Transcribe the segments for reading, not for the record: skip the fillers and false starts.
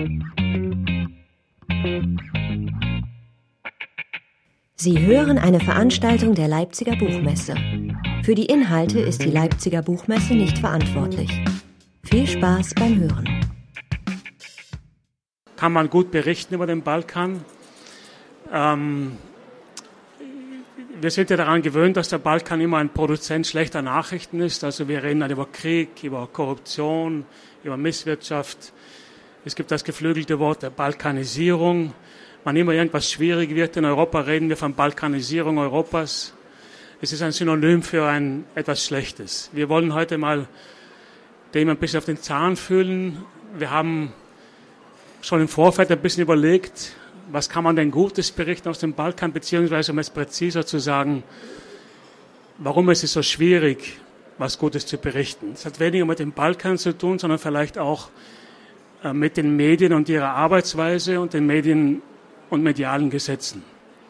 Sie hören eine Veranstaltung der Leipziger Buchmesse. Für die Inhalte ist die Leipziger Buchmesse nicht verantwortlich. Viel Spaß beim Hören. Kann man gut berichten über den Balkan? Wir sind ja daran gewöhnt, dass der Balkan immer ein Produzent schlechter Nachrichten ist. Also wir reden dann über Krieg, über Korruption, über Misswirtschaft. Es gibt das geflügelte Wort der Balkanisierung. Wann immer irgendwas schwierig wird in Europa, reden wir von Balkanisierung Europas. Es ist ein Synonym für etwas Schlechtes. Wir wollen heute mal dem ein bisschen auf den Zahn fühlen. Wir haben schon im Vorfeld ein bisschen überlegt, was kann man denn Gutes berichten aus dem Balkan, beziehungsweise, um es präziser zu sagen, warum ist es so schwierig, was Gutes zu berichten. Es hat weniger mit dem Balkan zu tun, sondern vielleicht auch mit den Medien und ihrer Arbeitsweise und den Medien und medialen Gesetzen.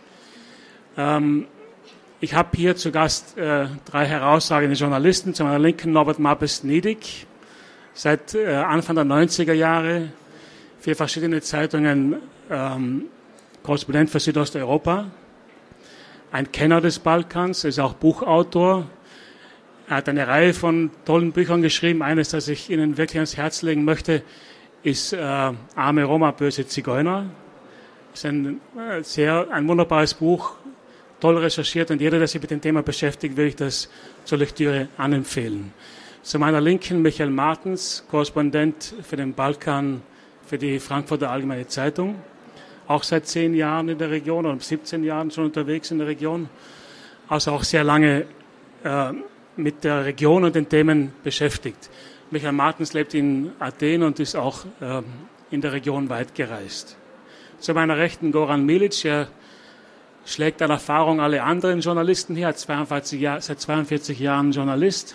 Ich habe hier zu Gast 3 herausragende Journalisten. Zu meiner Linken Norbert Mapes-Niedig, seit Anfang der 90er Jahre für verschiedene Zeitungen Korrespondent für Südosteuropa, ein Kenner des Balkans, ist auch Buchautor. Er hat eine Reihe von tollen Büchern geschrieben. Eines, das ich Ihnen wirklich ans Herz legen möchte, ist Arme Roma, böse Zigeuner. Das ist ein wunderbares Buch, toll recherchiert, und jeder, der sich mit dem Thema beschäftigt, will ich das zur Lektüre anempfehlen. Zu meiner Linken Michael Martens, Korrespondent für den Balkan für die Frankfurter Allgemeine Zeitung, auch seit 10 Jahren in der Region oder 17 Jahren schon unterwegs in der Region, also auch sehr lange mit der Region und den Themen beschäftigt. Michael Martens lebt in Athen und ist auch in der Region weit gereist. Zu meiner Rechten Goran Milic, er schlägt an Erfahrung alle anderen Journalisten hier, seit 42 Jahren Journalist.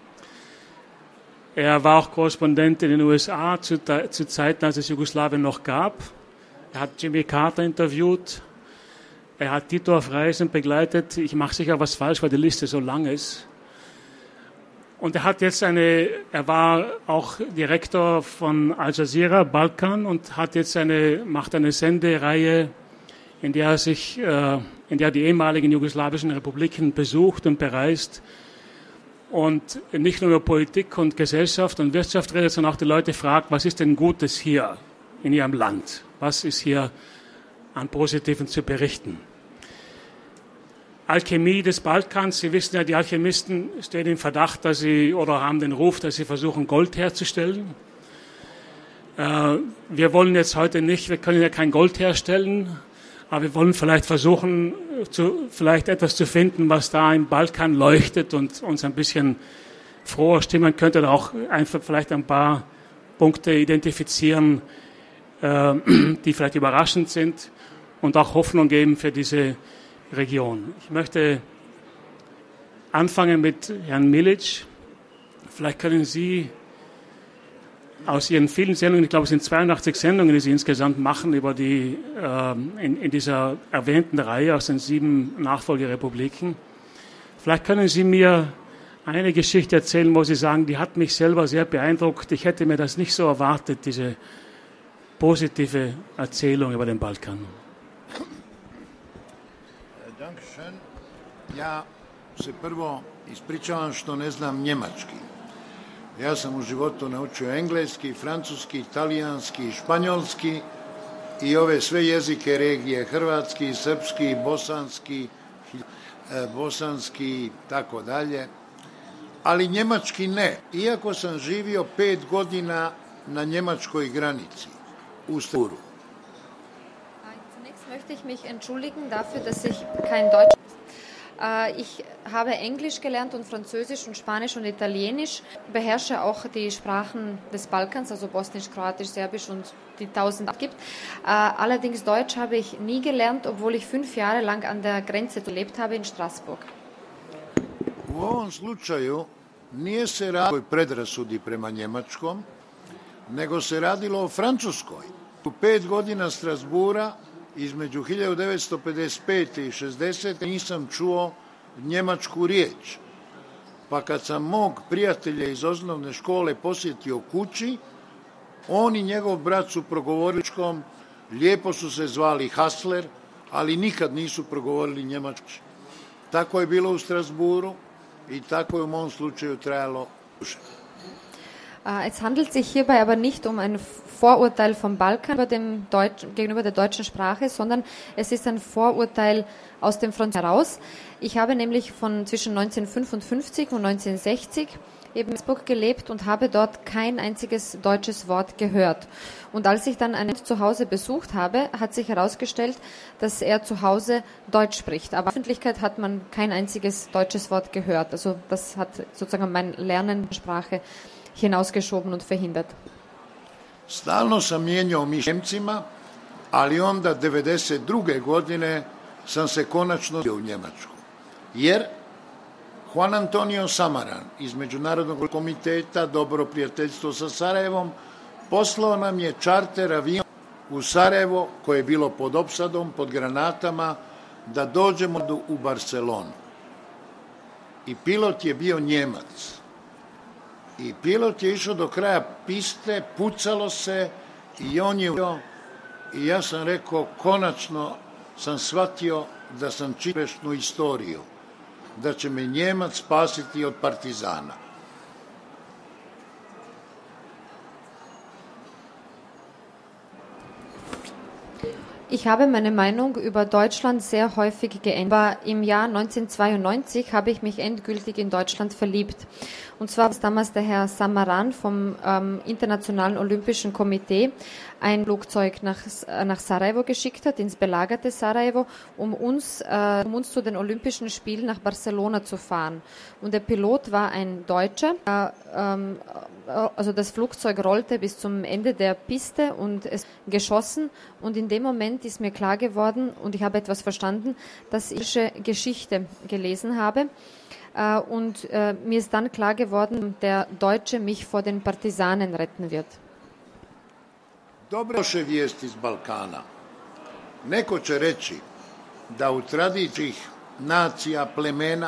Er war auch Korrespondent in den USA zu Zeiten, als es Jugoslawien noch gab. Er hat Jimmy Carter interviewt. Er hat Tito auf Reisen begleitet. Ich mache sicher was falsch, weil die Liste so lang ist. Und er war auch Direktor von Al Jazeera Balkan und macht eine Sendereihe, in der die ehemaligen jugoslawischen Republiken besucht und bereist und nicht nur über Politik und Gesellschaft und Wirtschaft redet, sondern auch die Leute fragt, was ist denn Gutes hier in ihrem Land? Was ist hier an Positiven zu berichten? Alchemie des Balkans. Sie wissen ja, die Alchemisten stehen im Verdacht, haben den Ruf, dass sie versuchen, Gold herzustellen. Wir wollen jetzt heute wir können ja kein Gold herstellen, aber wir wollen vielleicht versuchen, vielleicht etwas zu finden, was da im Balkan leuchtet und uns ein bisschen froher stimmen könnte, oder auch einfach vielleicht ein paar Punkte identifizieren, die vielleicht überraschend sind und auch Hoffnung geben für diese Region. Ich möchte anfangen mit Herrn Milic. Vielleicht können Sie aus Ihren vielen Sendungen, ich glaube, es sind 82 Sendungen, die Sie insgesamt machen über in dieser erwähnten Reihe aus den 7 Nachfolgerepubliken. Vielleicht können Sie mir eine Geschichte erzählen, wo Sie sagen, die hat mich selber sehr beeindruckt. Ich hätte mir das nicht so erwartet, diese positive Erzählung über den Balkan. Dankeschön. Ja se prvo ispričavam što ne znam njemački. Ja sam u životu naučio engleski, francuski, talijanski, španjolski i ove sve jezike regije, hrvatski, srpski, bosanski, tako dalje. Ali njemački ne. Iako sam živio 5 godina na njemačkoj granici u Strasbourgu. Zunächst möchte ich mich entschuldigen dafür, dass ich kein Deutsch. Ich habe Englisch gelernt und Französisch und Spanisch und Italienisch, beherrsche auch die Sprachen des Balkans, also Bosnisch, Kroatisch, Serbisch und die 1000 gibt. Allerdings Deutsch habe ich nie gelernt, obwohl ich 5 Jahre lang an der Grenze gelebt habe in Straßburg. U ovom slučaju nije se radilo o predrasudi prema njemačkom, nego se radilo o francuskoj. U 5 godina Strasbura između 1955. i 60. nisam čuo njemačku riječ. Pa kad sam mog prijatelja iz osnovne škole posjetio kući, On I njegov brat su progovorili njemačkom, lijepo su se zvali Hassler, ali nikad nisu progovorili njemački. Tako je bilo u Strasbourgu I tako je u mom slučaju trajalo duže. Es handelt sich hierbei aber nicht um ein Vorurteil vom Balkan gegenüber der deutschen Sprache, sondern es ist ein Vorurteil aus dem Front heraus. Ich habe nämlich zwischen 1955 und 1960 eben in Innsbruck gelebt und habe dort kein einziges deutsches Wort gehört. Und als ich dann einen zu Hause besucht habe, hat sich herausgestellt, dass er zu Hause Deutsch spricht. Aber in der Öffentlichkeit hat man kein einziges deutsches Wort gehört. Also das hat sozusagen mein Lernen der Sprache hinausgeschoben und verhindert. Stalno sam mijenjao Njemcima, ali onda 92. godine sam se konačno u Njemačku. Jer Juan Antonio Samaran iz Međunarodnog komiteta Dobro prijateljstvo sa Sarajevom poslao nam je čarter avion u Sarajevo koje je bilo pod opsadom, pod granatama, da dođemo u Barcelonu. I pilot je bio Njemac. I pilot je išao do kraja piste, pucalo se i on je i ja sam rekao, konačno sam shvatio da sam čitao istoriju, da će me Njemac spasiti od partizana. Ich habe meine Meinung über Deutschland sehr häufig geändert. Aber im Jahr 1992 habe ich mich endgültig in Deutschland verliebt. Und zwar war damals der Herr Samaran vom Internationalen Olympischen Komitee ein Flugzeug nach Sarajevo geschickt hat, ins belagerte Sarajevo, um uns zu den Olympischen Spielen nach Barcelona zu fahren. Und der Pilot war ein Deutscher. Also das Flugzeug rollte bis zum Ende der Piste und es geschossen. Und in dem Moment ist mir klar geworden und ich habe etwas verstanden, dass ich Geschichte gelesen habe. Und mir ist dann klar geworden, der Deutsche mich vor den Partisanen retten wird. Loše vijesti iz Balkana. Neko će reći da u tradiciji nacija, plemena,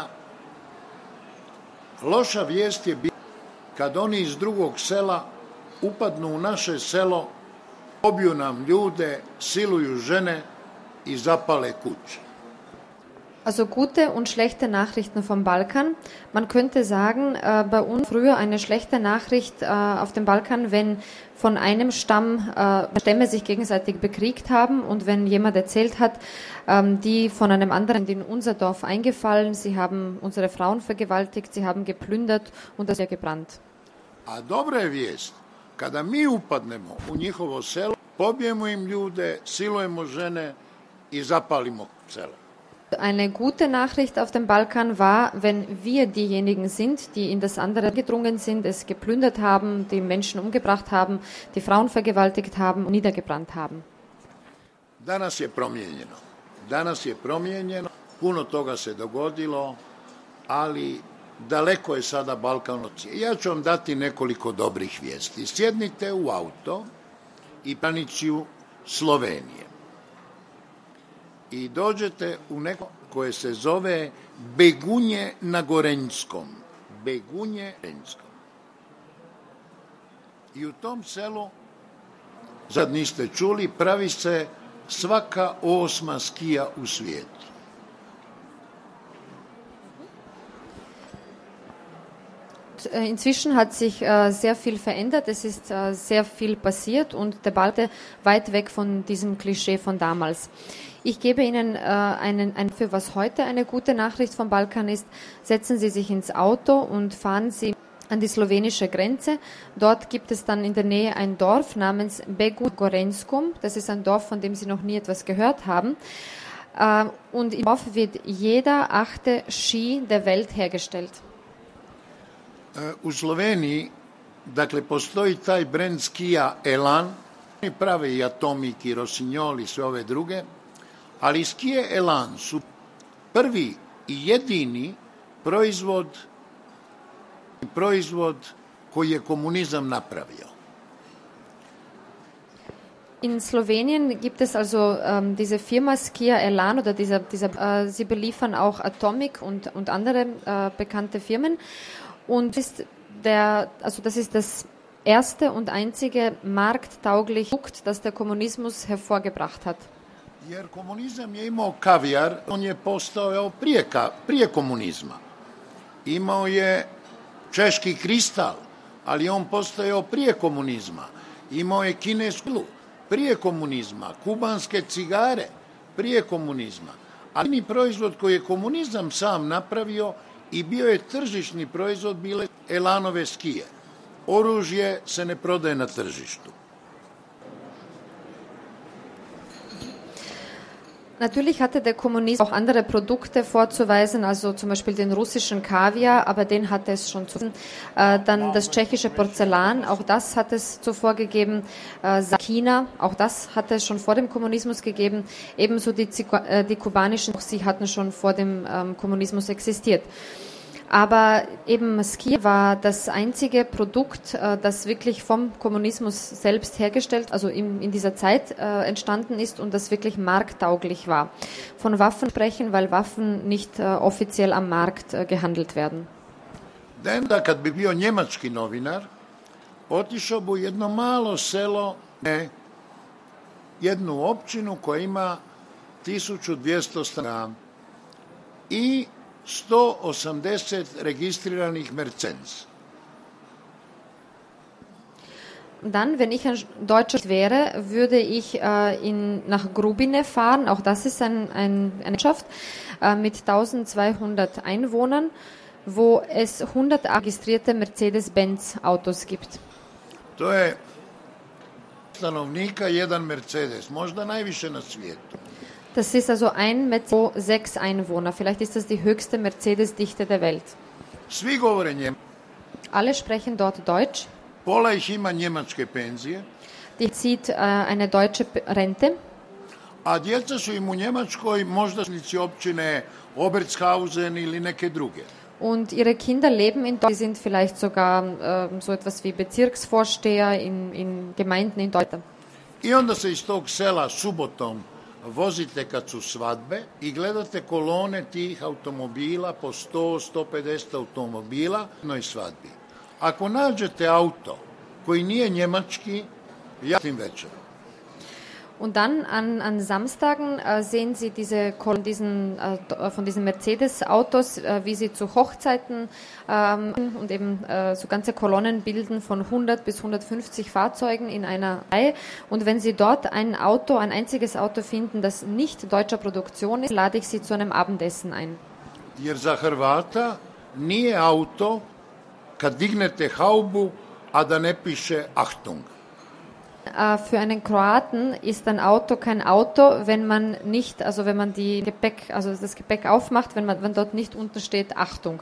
loša vijest je bila kad oni iz drugog sela upadnu u naše selo, pobiju nam ljude, siluju žene i zapale kuće. Also gute und schlechte Nachrichten vom Balkan. Man könnte sagen, bei uns früher eine schlechte Nachricht auf dem Balkan, wenn von einem Stämme sich gegenseitig bekriegt haben und wenn jemand erzählt hat, die von einem anderen in unser Dorf eingefallen, sie haben unsere Frauen vergewaltigt, sie haben geplündert und das gebrannt. A dobra je vijest, kada mi upadnemo u njihovo selo, pobijemo im ljude, silujemo žene i zapalimo selo. Eine gute Nachricht auf dem Balkan war, wenn wir diejenigen sind, die in das andere gedrungen sind, es geplündert haben, die Menschen umgebracht haben, die Frauen vergewaltigt haben und niedergebrannt haben. Danas je promijenjeno. Puno toga se dogodilo, ali daleko je sada Balkan od svijeta. Ja ću vam dati nekoliko dobrih vijesti. Sjednite u auto i granicu Slovenije. I dođete u neko koje se zove Begunje na Gorenjskom. I u tom selu, sad niste čuli, pravi se svaka 8. skija u svijetu. Inzwischen hat sich sehr viel verändert, es ist sehr viel passiert und der Balkan weit weg von diesem Klischee von damals. Ich gebe Ihnen für was heute eine gute Nachricht vom Balkan ist. Setzen Sie sich ins Auto und fahren Sie an die slowenische Grenze. Dort gibt es dann in der Nähe ein Dorf namens Begunje Gorenjskom. Das ist ein Dorf, von dem Sie noch nie etwas gehört haben. Und im Dorf wird jeder 8. Ski der Welt hergestellt. U Sloveniji, dakle, postoji taj brend skija Elan. Oni prave i Atomik i Rossignol i sve ove druge. Ali skije Elan su prvi i jedini proizvod koji je komunizam napravio. In Slowenien gibt es also diese Firma Skia Elan oder sie beliefern auch Atomic und andere bekannte Firmen. Und das ist das erste und einzige markttaugliche Produkt, das der Kommunismus hervorgebracht hat. Jer komunizam je imao kavijar, on je postojao prije komunizma. Imao je češki kristal, ali on postojao prije komunizma. Imao je kinesku pilu prije komunizma, kubanske cigare prije komunizma. Ali proizvod koji je komunizam sam napravio i bio je tržišni proizvod bile elanove skije. Oružje se ne prodaje na tržištu. Natürlich hatte der Kommunismus auch andere Produkte vorzuweisen, also zum Beispiel den russischen Kaviar, aber den hatte es schon zuvor. Dann das tschechische Porzellan, auch das hat es zuvor gegeben. China, auch das hatte es schon vor dem Kommunismus gegeben. Ebenso die kubanischen, sie hatten schon vor dem Kommunismus existiert. Aber eben Ski war das einzige Produkt, das wirklich vom Kommunismus selbst hergestellt, also in dieser Zeit entstanden ist und das wirklich markttauglich war. Von Waffen sprechen, weil Waffen nicht offiziell am Markt gehandelt werden. Denn da kad bi bio njemački novinar, otišao bi u jedno malo selo, jednu općinu koja ima 1200 stanovnika i 180 registriranih Mercedes. Dann, wenn ich ein Deutscher wäre, würde ich nach Grubine fahren. Auch das ist eine Ortschaft mit 1200 Einwohnern, wo es 100 registrierte Mercedes-Benz-Autos gibt. To je stanovnika jedan Mercedes, možda najviše na svijetu. Das ist also ein Mercedes pro 6 Einwohner. Vielleicht ist das die höchste Mercedes-Dichte der Welt. Svi govore njemački. Alle sprechen dort Deutsch. Pola ih ima njemačke penzije. Die zieht eine deutsche Rente. A djeca su im u Njemačkoj možda općine Obertshausen ili neke druge. Und ihre Kinder leben in Deutschland. Sie sind vielleicht sogar so etwas wie Bezirksvorsteher in Gemeinden in Deutschland. I onda se iz tog sela subotom vozite kad su svadbe i gledate kolone tih automobila po 100-150 automobila na jednoj svadbi. Ako nađete auto koji nije njemački, ja tim večerom. Und dann an Samstagen sehen Sie von diesen Mercedes-Autos, wie sie zu Hochzeiten und eben so ganze Kolonnen bilden von 100 bis 150 Fahrzeugen in einer Reihe. Und wenn Sie dort ein einziges Auto finden, das nicht deutscher Produktion ist, lade ich Sie zu einem Abendessen ein. Jer za Hrvata nije auto kad dignete haubu, a da ne piše Achtung. Für einen Kroaten ist ein Auto kein Auto, wenn man das Gepäck aufmacht, wenn dort nicht unten steht Achtung.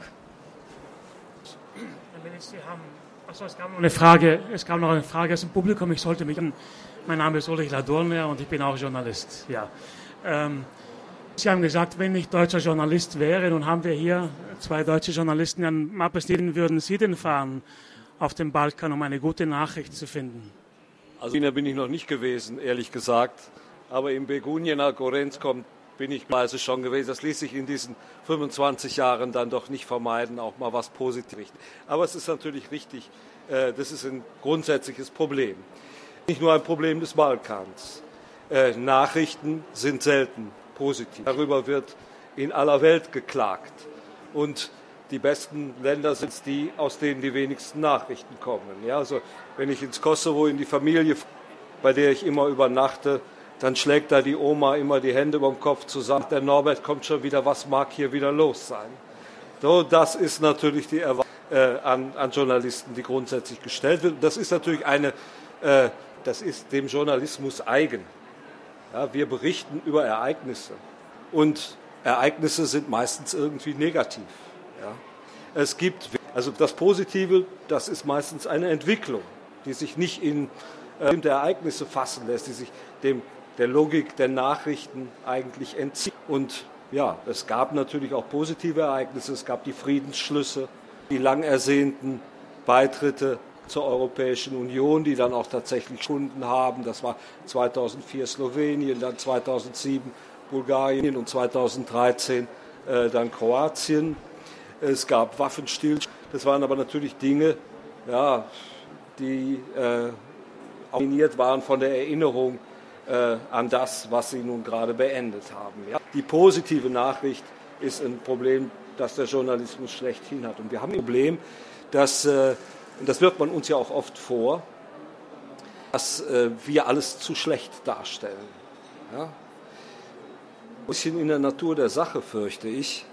Es gab noch eine Frage aus dem Publikum. Mein Name ist Ulrich Ladurner und ich bin auch Journalist. Ja. Sie haben gesagt, wenn ich deutscher Journalist wäre, nun haben wir hier 2 deutsche Journalisten, an Mappestin würden Sie denn fahren auf dem Balkan, um eine gute Nachricht zu finden? Also da bin ich noch nicht gewesen, ehrlich gesagt. Aber in Begunje nach Gorenskom bin ich meistens schon gewesen. Das ließ sich in diesen 25 Jahren dann doch nicht vermeiden, auch mal was Positives. Aber es ist natürlich richtig, das ist ein grundsätzliches Problem. Nicht nur ein Problem des Balkans. Nachrichten sind selten positiv. Darüber wird in aller Welt geklagt. Und die besten Länder sind die, aus denen die wenigsten Nachrichten kommen. Ja, also wenn ich ins Kosovo in die Familie, bei der ich immer übernachte, dann schlägt da die Oma immer die Hände über den Kopf zusammen. Der Norbert kommt schon wieder, was mag hier wieder los sein? So, das ist natürlich die Erwartung an Journalisten, die grundsätzlich gestellt wird. Das ist natürlich das ist dem Journalismus eigen. Ja, wir berichten über Ereignisse und Ereignisse sind meistens irgendwie negativ. Ja. Es gibt, also das Positive, das ist meistens eine Entwicklung, die sich nicht in bestimmte Ereignisse fassen lässt, die sich der Logik der Nachrichten eigentlich entzieht. Und ja, es gab natürlich auch positive Ereignisse, es gab die Friedensschlüsse, die lang ersehnten Beitritte zur Europäischen Union, die dann auch tatsächlich gefunden haben. Das war 2004 Slowenien, dann 2007 Bulgarien und 2013 dann Kroatien. Es gab Waffenstillstand. Das waren aber natürlich Dinge, ja, die dominiert waren von der Erinnerung an das, was sie nun gerade beendet haben. Ja? Die positive Nachricht ist ein Problem, das der Journalismus schlechthin hat. Und wir haben ein Problem, dass, und das wirft man uns ja auch oft vor, dass wir alles zu schlecht darstellen. Ja? Ein bisschen in der Natur der Sache, fürchte ich.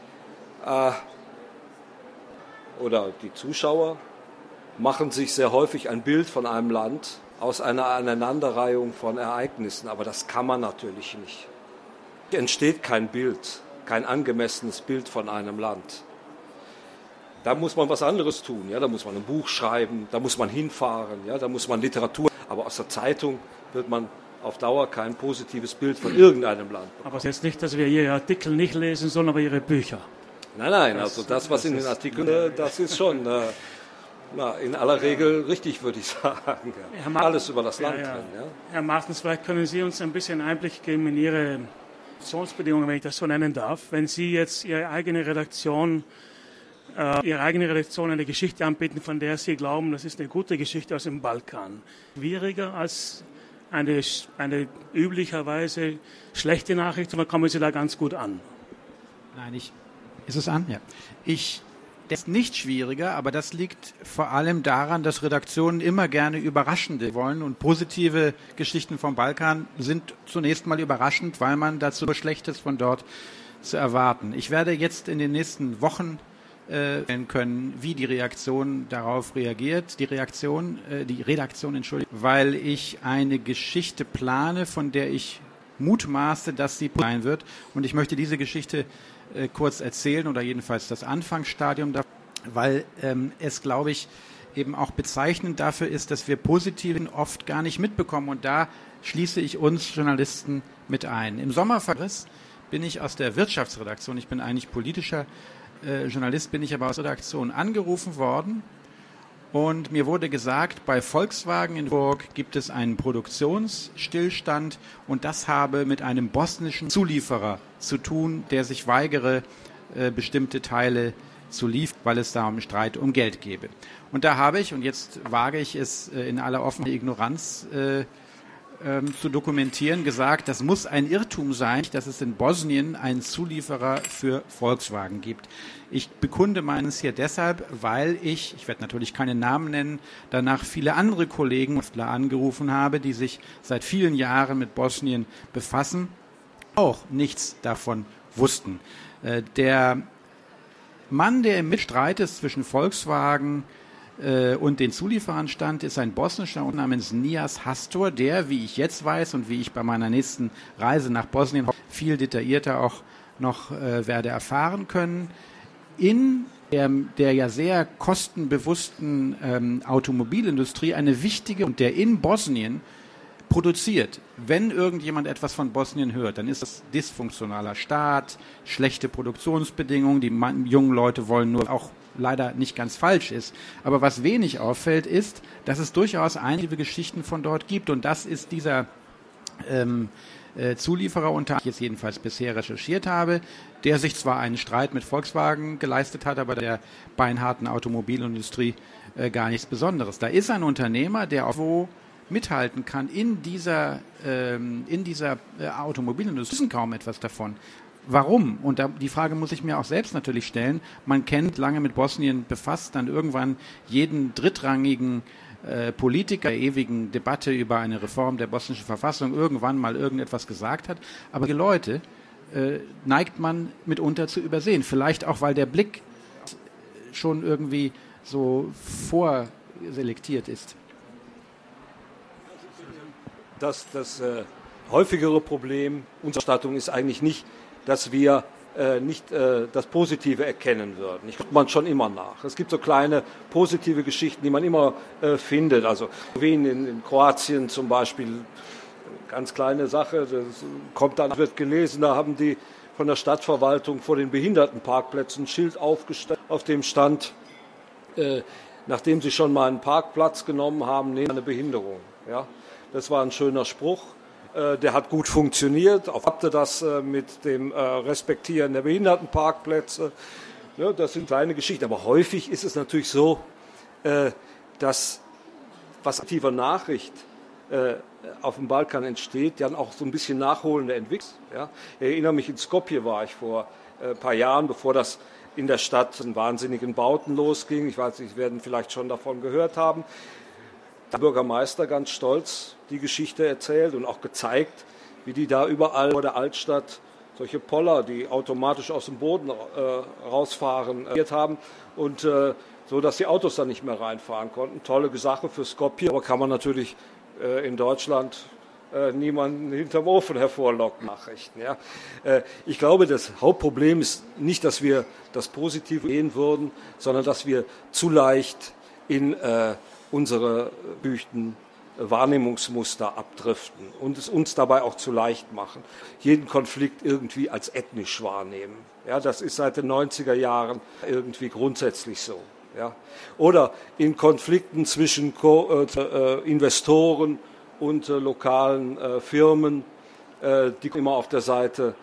Oder die Zuschauer machen sich sehr häufig ein Bild von einem Land aus einer Aneinanderreihung von Ereignissen. Aber das kann man natürlich nicht. Es entsteht kein Bild, kein angemessenes Bild von einem Land. Da muss man was anderes tun. Ja? Da muss man ein Buch schreiben, da muss man hinfahren, ja? Da muss man Literatur. Aber aus der Zeitung wird man auf Dauer kein positives Bild von irgendeinem Land bekommen. Aber es ist jetzt nicht, dass wir Ihre Artikel nicht lesen sollen, aber Ihre Bücher. Nein, also das, was in den Artikeln, das ist schon in aller Regel richtig, würde ich sagen. Ja. Alles über das Land drin. Ja. Herr Martens, vielleicht können Sie uns ein bisschen Einblick geben in Ihre Redaktionsbedingungen, wenn ich das so nennen darf. Wenn Sie jetzt Ihre eigene Redaktion eine Geschichte anbieten, von der Sie glauben, das ist eine gute Geschichte aus dem Balkan. Schwieriger als eine üblicherweise schlechte Nachricht, oder kommen Sie da ganz gut an? Nein, ist es an? Ja. Das ist nicht schwieriger, aber das liegt vor allem daran, dass Redaktionen immer gerne Überraschende wollen und positive Geschichten vom Balkan sind zunächst mal überraschend, weil man dazu nur Schlechtes von dort zu erwarten. Ich werde jetzt in den nächsten Wochen können, wie die Redaktion darauf reagiert, weil ich eine Geschichte plane, von der ich mutmaße, dass sie sein wird. Und ich möchte diese Geschichte kurz erzählen oder jedenfalls das Anfangsstadium, weil es, glaube ich, eben auch bezeichnend dafür ist, dass wir Positiven oft gar nicht mitbekommen. Und da schließe ich uns Journalisten mit ein. Im Sommerverriss bin ich aus der Wirtschaftsredaktion, ich bin eigentlich politischer Journalist, bin ich aber aus der Redaktion angerufen worden und mir wurde gesagt, bei Volkswagen in Burg gibt es einen Produktionsstillstand und das habe mit einem bosnischen Zulieferer zu tun, der sich weigere, bestimmte Teile zu liefern, weil es da einen Streit um Geld gebe. Und da habe ich, und jetzt wage ich es in aller offenen Ignoranz zu dokumentieren, gesagt, das muss ein Irrtum sein, dass es in Bosnien einen Zulieferer für Volkswagen gibt. Ich bekunde meines hier deshalb, weil ich werde natürlich keine Namen nennen, danach viele andere Kollegen angerufen habe, die sich seit vielen Jahren mit Bosnien befassen, auch nichts davon wussten. Der Mann, der im Mitstreit ist zwischen Volkswagen und den Zulieferern stand, ist ein bosnischer namens Nias Hastor, der, wie ich jetzt weiß und wie ich bei meiner nächsten Reise nach Bosnien viel detaillierter auch noch werde erfahren können, in der ja sehr kostenbewussten Automobilindustrie eine wichtige und der in Bosnien produziert. Wenn irgendjemand etwas von Bosnien hört, dann ist das dysfunktionaler Staat, schlechte Produktionsbedingungen, die jungen Leute wollen nur auch leider nicht ganz falsch ist. Aber was wenig auffällt, ist, dass es durchaus einige Geschichten von dort gibt. Und das ist dieser Zulieferer, unter ich jetzt jedenfalls bisher recherchiert habe, der sich zwar einen Streit mit Volkswagen geleistet hat, aber der beinharten Automobilindustrie gar nichts Besonderes. Da ist ein Unternehmer, der auch wo mithalten kann in dieser Automobilindustrie, wissen kaum etwas davon. Warum? Und die Frage muss ich mir auch selbst natürlich stellen. Man kennt, lange mit Bosnien befasst, dann irgendwann jeden drittrangigen Politiker der ewigen Debatte über eine Reform der bosnischen Verfassung irgendwann mal irgendetwas gesagt hat. Aber die Leute neigt man mitunter zu übersehen. Vielleicht auch, weil der Blick schon irgendwie so vorselektiert ist. Das häufigere Problem unserer Stattung ist eigentlich nicht, dass wir nicht das Positive erkennen würden. Ich gucke man schon immer nach. Es gibt so kleine positive Geschichten, die man immer findet. Also wie in Kroatien zum Beispiel, ganz kleine Sache, das kommt dann, wird gelesen, da haben die von der Stadtverwaltung vor den Behindertenparkplätzen ein Schild aufgestellt, auf dem stand, nachdem sie schon mal einen Parkplatz genommen haben, nehmen eine Behinderung. Ja? Das war ein schöner Spruch. Der hat gut funktioniert, auch habt ihr das mit dem Respektieren der Behindertenparkplätze. Ja, das sind kleine Geschichten, aber häufig ist es natürlich so, dass was aktiver Nachricht auf dem Balkan entsteht, dann auch so ein bisschen nachholende Entwicklung. Ja. Ich erinnere mich, in Skopje war ich vor ein paar Jahren, bevor das in der Stadt in wahnsinnigen Bauten losging. Ich weiß, Sie werden vielleicht schon davon gehört haben. Der Bürgermeister ganz stolz die Geschichte erzählt und auch gezeigt, wie die da überall vor der Altstadt solche Poller, die automatisch aus dem Boden rausfahren, haben und so, dass die Autos dann nicht mehr reinfahren konnten. Tolle Sache für Skopje, aber kann man natürlich in Deutschland niemanden hinterm Ofen hervorlocken. Nachrichten. Ja. Ich glaube, das Hauptproblem ist nicht, dass wir das Positive sehen würden, sondern dass wir zu leicht in unsere büchten Wahrnehmungsmuster abdriften und es uns dabei auch zu leicht machen. Jeden Konflikt irgendwie als ethnisch wahrnehmen. Ja, das ist seit den 90er Jahren irgendwie grundsätzlich so. Ja. Oder in Konflikten zwischen Investoren und lokalen Firmen, die immer auf der Seite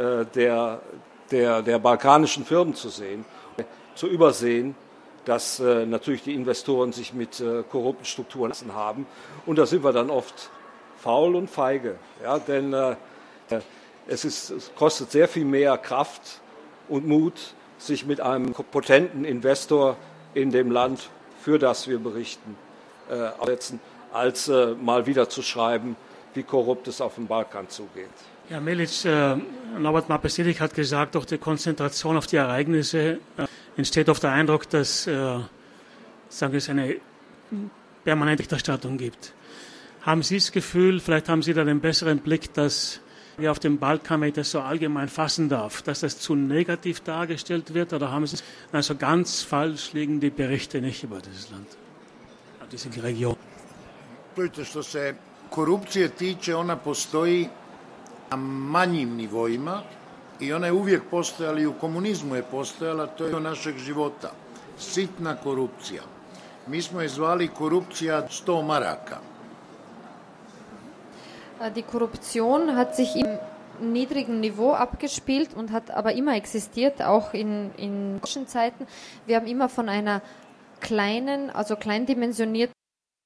der balkanischen Firmen zu sehen, zu übersehen, dass natürlich die Investoren sich mit korrupten Strukturen lassen haben. Und da sind wir dann oft faul und feige. Ja, denn es kostet sehr viel mehr Kraft und Mut, sich mit einem potenten Investor in dem Land, für das wir berichten, aussetzen, als mal wieder zu schreiben, wie korrupt es auf dem Balkan zugeht. Ja, Milic, Norbert Mapes-Nidik hat gesagt, durch die Konzentration auf die Ereignisse entsteht oft der Eindruck, dass es eine permanente Berichterstattung gibt. Haben Sie das Gefühl, vielleicht haben Sie da den besseren Blick, dass wir auf dem Balkan, wenn ich das so allgemein fassen darf, dass das zu negativ dargestellt wird, oder haben Sie also ganz falsch liegen die Berichte nicht über dieses Land, über diese Region? Čujte, što se korupcije tiče, ona postoji na manjim nivoima i ona je uvijek postojala i u komunizmu je postojala, to je dio našeg života. Sitna korupcija. Mi smo je zvali korupcija 100 maraka. Die Korruption hat sich im niedrigen Niveau abgespielt und hat aber immer existiert, auch in deutschen Zeiten. Wir haben immer von einer kleinen, also kleindimensionierten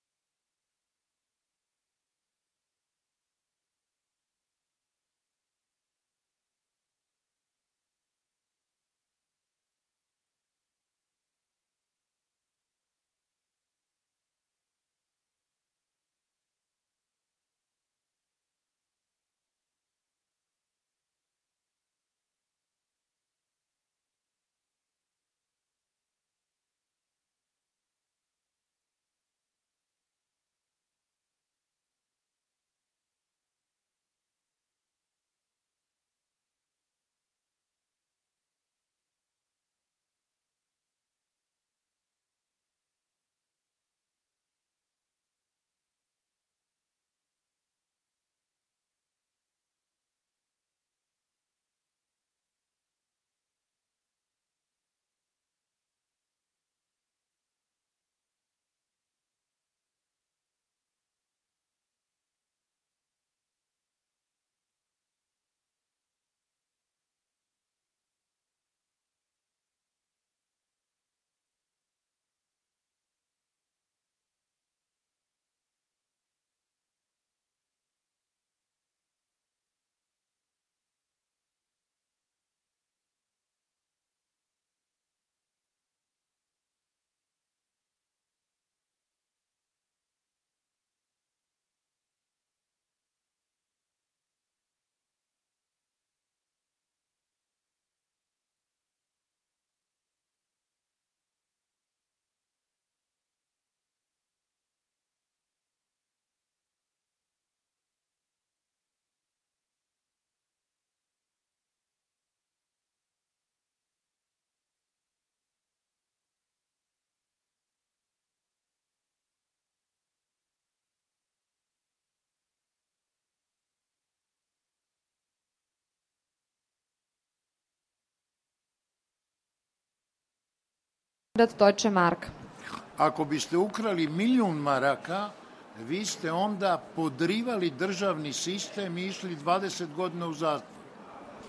Deutsche Mark. Ako biste ukrali 1.000.000 maraka, vi ste onda podrivali državni sistem i išli 20 godina u zatvor.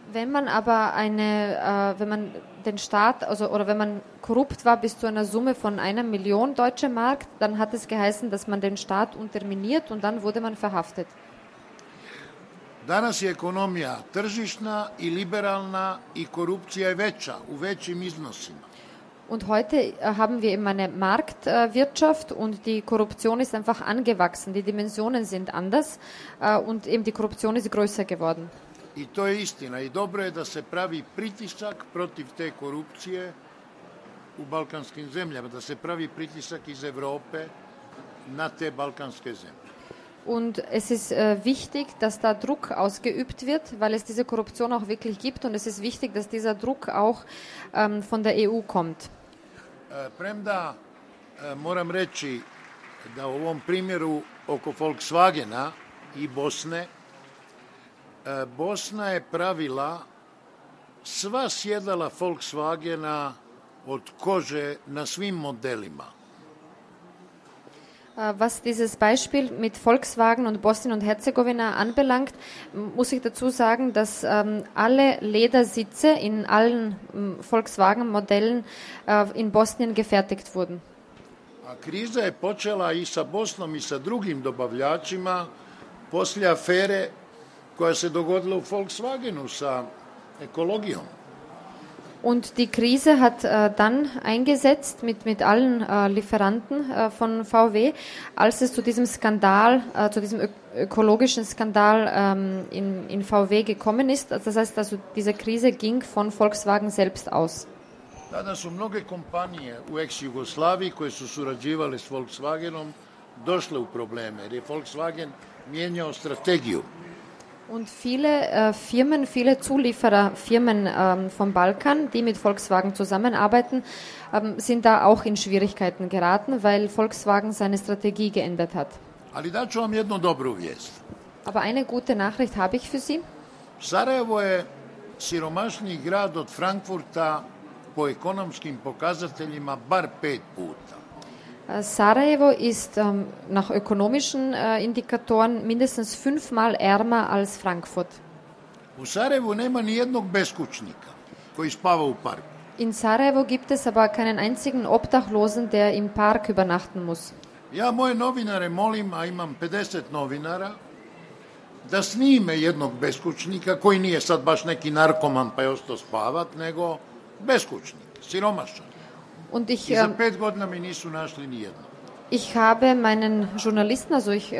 Wenn man aber wenn man den Staat, oder wenn man korrupt war bis zu einer Summe von 1 Million Deutsche Mark, dann hat es geheißen, dass man den Staat unterminiert und dann wurde man verhaftet. Danas je ekonomija tržišna i liberalna i korupcija je veća, u većim iznosima. Und heute haben wir eben eine Marktwirtschaft und die Korruption ist einfach angewachsen. Die Dimensionen sind anders und eben die Korruption ist größer geworden. I to je istina i dobro je da se pravi pritisak protiv te korupcije u balkanskim zemljama, da se pravi pritisak iz Europe na te balkanske zemlje. Und es ist wichtig, dass da Druck ausgeübt wird, weil es diese Korruption auch wirklich gibt und es ist wichtig, dass dieser Druck auch von der EU kommt. Premda moram reći da u ovom primjeru oko Volkswagena i Bosne, Bosna je pravila sva sjedala Volkswagena od kože na svim modelima. Was dieses Beispiel mit Volkswagen und Bosnien und Herzegowina anbelangt, muss ich dazu sagen, dass alle Ledersitze in allen Volkswagen-Modellen in Bosnien gefertigt wurden. A kriza je počela i sa Bosnom i sa drugim dobavljačima poslije afere koja se dogodila u Volkswagenu sa ekologijom. Und die Krise hat dann eingesetzt mit allen Lieferanten von VW, als es zu diesem Skandal, zu diesem ökologischen Skandal in VW gekommen ist. Das heißt, also diese Krise ging von Volkswagen selbst aus. Tada su mnoge kompanije u ex-Jugoslaviji koje su surađivale s Volkswagenom došle u probleme jer je Volkswagen mijenjao strategiju. Und viele Firmen, viele Zuliefererfirmen vom Balkan, die mit Volkswagen zusammenarbeiten, sind da auch in Schwierigkeiten geraten, weil Volkswagen seine Strategie geändert hat. Ali daću vam jednu dobru vijest. Aber eine gute Nachricht habe ich für Sie. Sarajevo je siromašniji grad od Frankfurta po ekonomskim pokazateljima bar 5 puta. Sarajevo ist nach ökonomischen Indikatoren mindestens 5-mal ärmer als Frankfurt. U Sarajevu nema ni jednog beskućnika koji spava u parku. In Sarajevo gibt es aber keinen einzigen Obdachlosen, der im Park übernachten muss. Ja moje novinare molim, a imam 50 novinara, da snime jednog beskućnika koji nije sad baš neki narkoman pa je ostao spavat, nego beskućnik, siromašan. Und ich, I za 5 godina mi nisu našli ni jedno. Ich habe meinen Journalisten, also ich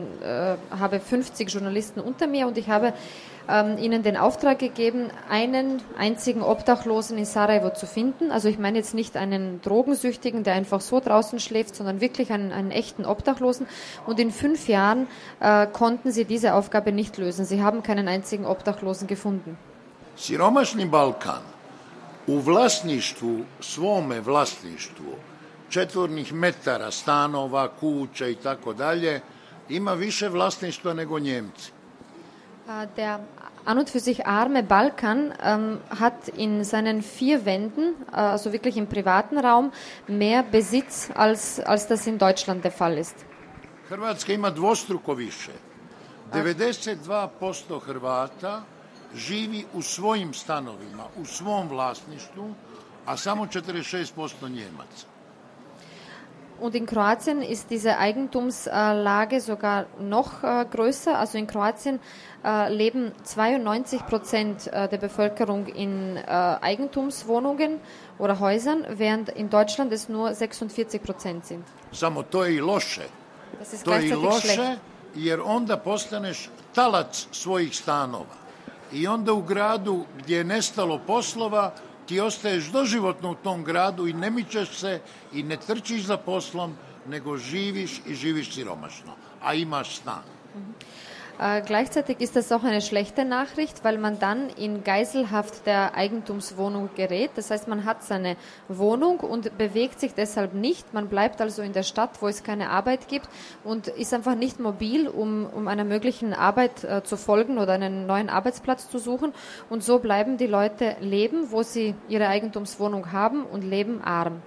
habe 50 Journalisten unter mir und ich habe ihnen den Auftrag gegeben, einen einzigen Obdachlosen in Sarajevo zu finden. Also ich meine jetzt nicht einen Drogensüchtigen, der einfach so draußen schläft, sondern wirklich einen echten Obdachlosen. Und in 5 Jahren konnten sie diese Aufgabe nicht lösen. Sie haben keinen einzigen Obdachlosen gefunden. Siromašni Balkan u vlasništvu, svome vlasništvu, četvornih metara, stanova, kuća i tako dalje, ima više vlasništva nego Njemci. Der an und für sich arme Balkan hat in seinen 4 Wänden, also wirklich im privaten Raum, mehr Besitz, als das in Deutschland der Fall ist. Hrvatska ima dvostruko više. 92% Hrvata živi u svojim stanovima, u svom vlasništvu, a samo 46% Njemaca. Und in Kroatien ist diese Eigentumslage sogar noch größer. Also in Kroatien leben 92% der Bevölkerung in Eigentumswohnungen oder Häusern, während in Deutschland es nur 46% sind. Samo to je i loše. Das ist to je i gleichzeitig loše schlecht. jer onda postaneš talac svojih stanova. I onda u gradu gdje je nestalo poslova ti ostaješ doživotno u tom gradu i ne mičeš se i ne trčiš za poslom, nego živiš i živiš siromašno, a imaš stan. Gleichzeitig ist das auch eine schlechte Nachricht, weil man dann in Geiselhaft der Eigentumswohnung gerät. Das heißt, man hat seine Wohnung und bewegt sich deshalb nicht. Man bleibt also in der Stadt, wo es keine Arbeit gibt und ist einfach nicht mobil, um einer möglichen Arbeit zu folgen oder einen neuen Arbeitsplatz zu suchen. Und so bleiben die Leute leben, wo sie ihre Eigentumswohnung haben und leben arm.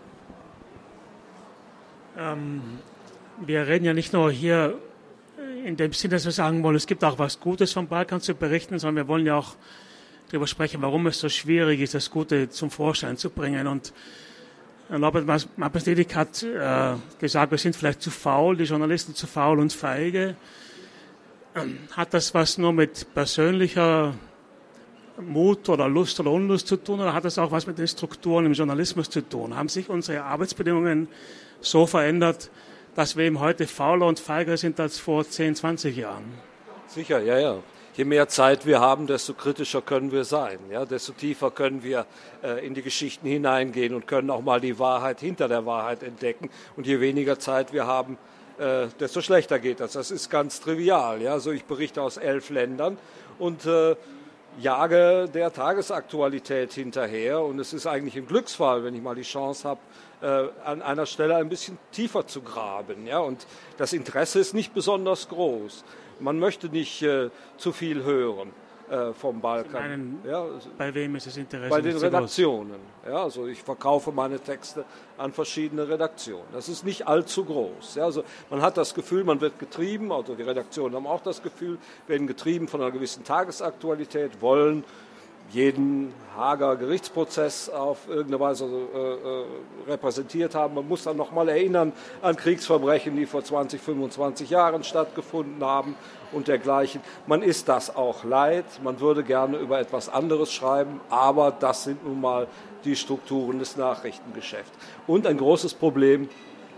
Wir reden ja nicht nur hier in dem Sinne, dass wir sagen wollen, es gibt auch was Gutes vom Balkan zu berichten, sondern wir wollen ja auch darüber sprechen, warum es so schwierig ist, das Gute zum Vorschein zu bringen. Und Norbert Mapes-Nedig hat gesagt, wir sind vielleicht zu faul, die Journalisten zu faul und feige. Hat das was nur mit persönlicher Mut oder Lust oder Unlust zu tun, oder hat das auch was mit den Strukturen im Journalismus zu tun? Haben sich unsere Arbeitsbedingungen so verändert, dass wir eben heute fauler und feiger sind als vor 10, 20 Jahren? Sicher, ja. Je mehr Zeit wir haben, desto kritischer können wir sein. Ja? Desto tiefer können wir in die Geschichten hineingehen und können auch mal die Wahrheit hinter der Wahrheit entdecken. Und je weniger Zeit wir haben, desto schlechter geht das. Das ist ganz trivial. Ja? Also ich berichte aus 11 Ländern und jage der Tagesaktualität hinterher. Und es ist eigentlich ein Glücksfall, wenn ich mal die Chance habe, an einer Stelle ein bisschen tiefer zu graben. Ja? Und das Interesse ist nicht besonders groß. Man möchte nicht zu viel hören vom Balkan. Bei wem ist das Interesse? Bei den Redaktionen. Ja, also ich verkaufe meine Texte an verschiedene Redaktionen. Das ist nicht allzu groß. Ja, also man hat das Gefühl, man wird getrieben, also die Redaktionen haben auch das Gefühl, werden getrieben von einer gewissen Tagesaktualität, wollen jeden Haager Gerichtsprozess auf irgendeine Weise repräsentiert haben. Man muss dann nochmal erinnern an Kriegsverbrechen, die vor 20, 25 Jahren stattgefunden haben und dergleichen. Man ist das auch leid, man würde gerne über etwas anderes schreiben, aber das sind nun mal die Strukturen des Nachrichtengeschäfts. Und ein großes Problem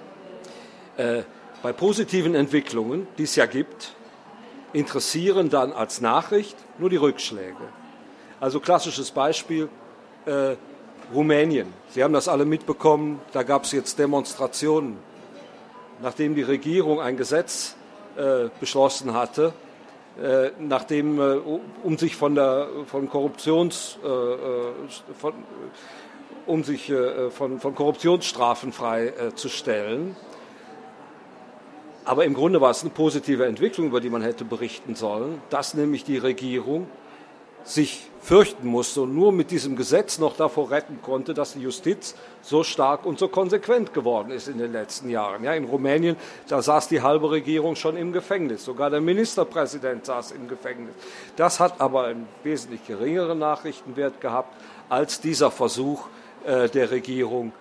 bei positiven Entwicklungen, die es ja gibt, interessieren dann als Nachricht nur die Rückschläge. Also klassisches Beispiel, Rumänien. Sie haben das alle mitbekommen, da gab es jetzt Demonstrationen. Nachdem die Regierung ein Gesetz beschlossen hatte, um sich von Korruptionsstrafen freizustellen. Aber im Grunde war es eine positive Entwicklung, über die man hätte berichten sollen, dass nämlich die Regierung sich fürchten musste und nur mit diesem Gesetz noch davor retten konnte, dass die Justiz so stark und so konsequent geworden ist in den letzten Jahren. Ja, in Rumänien, da saß die halbe Regierung schon im Gefängnis, sogar der Ministerpräsident saß im Gefängnis. Das hat aber einen wesentlich geringeren Nachrichtenwert gehabt als dieser Versuch der Regierung,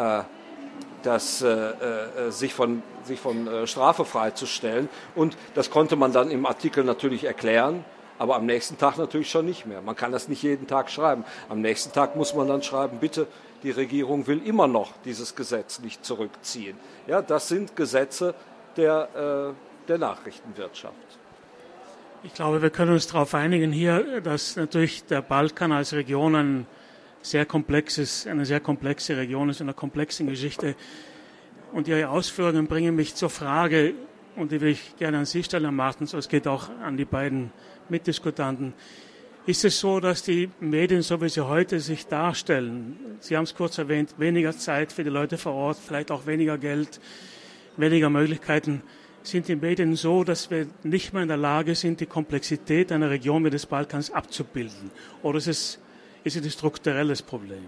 sich von Strafe freizustellen. Und das konnte man dann im Artikel natürlich erklären, aber am nächsten Tag natürlich schon nicht mehr. Man kann das nicht jeden Tag schreiben. Am nächsten Tag muss man dann schreiben, bitte, die Regierung will immer noch dieses Gesetz nicht zurückziehen. Ja, das sind Gesetze der Nachrichtenwirtschaft. Ich glaube, wir können uns darauf einigen hier, dass natürlich der Balkan als Region eine sehr komplexe Region ist, eine komplexe Geschichte. Und Ihre Ausführungen bringen mich zur Frage, und die will ich gerne an Sie stellen, Herr Martens, es geht auch an die beiden Mitdiskutanten. Ist es so, dass die Medien, so wie sie heute sich darstellen, Sie haben es kurz erwähnt, weniger Zeit für die Leute vor Ort, vielleicht auch weniger Geld, weniger Möglichkeiten, sind die Medien so, dass wir nicht mehr in der Lage sind, die Komplexität einer Region wie des Balkans abzubilden? Oder ist es ein strukturelles Problem?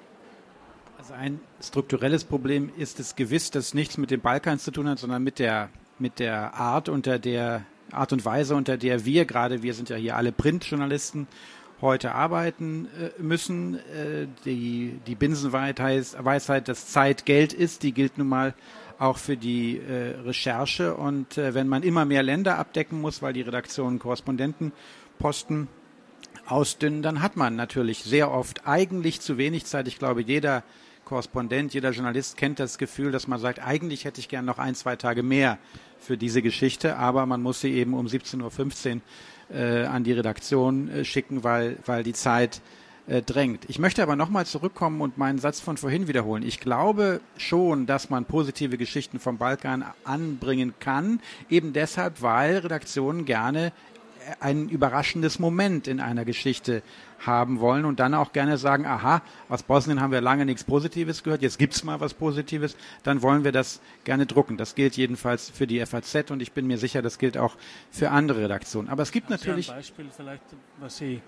Also ein strukturelles Problem ist es gewiss, das nichts mit dem Balkan zu tun hat, sondern mit der Art und Weise, unter der wir sind ja hier alle Printjournalisten, heute arbeiten müssen. Die Binsenweisheit, dass Zeit Geld ist, die gilt nun mal auch für die Recherche. Und wenn man immer mehr Länder abdecken muss, weil die Redaktionen Korrespondentenposten ausdünnen, dann hat man natürlich sehr oft eigentlich zu wenig Zeit. Ich glaube, jeder Korrespondent, jeder Journalist kennt das Gefühl, dass man sagt, eigentlich hätte ich gern noch 1-2 Tage mehr für diese Geschichte, aber man muss sie eben um 17.15 Uhr an die Redaktion schicken, weil die Zeit drängt. Ich möchte aber nochmal zurückkommen und meinen Satz von vorhin wiederholen. Ich glaube schon, dass man positive Geschichten vom Balkan anbringen kann, eben deshalb, weil Redaktionen gerne ein überraschendes Moment in einer Geschichte haben wollen und dann auch gerne sagen, aha, aus Bosnien haben wir lange nichts Positives gehört, jetzt gibt's mal was Positives, dann wollen wir das gerne drucken. Das gilt jedenfalls für die FAZ und ich bin mir sicher, das gilt auch für andere Redaktionen. Aber es gibt natürlich... Ein Beispiel vielleicht, was Sie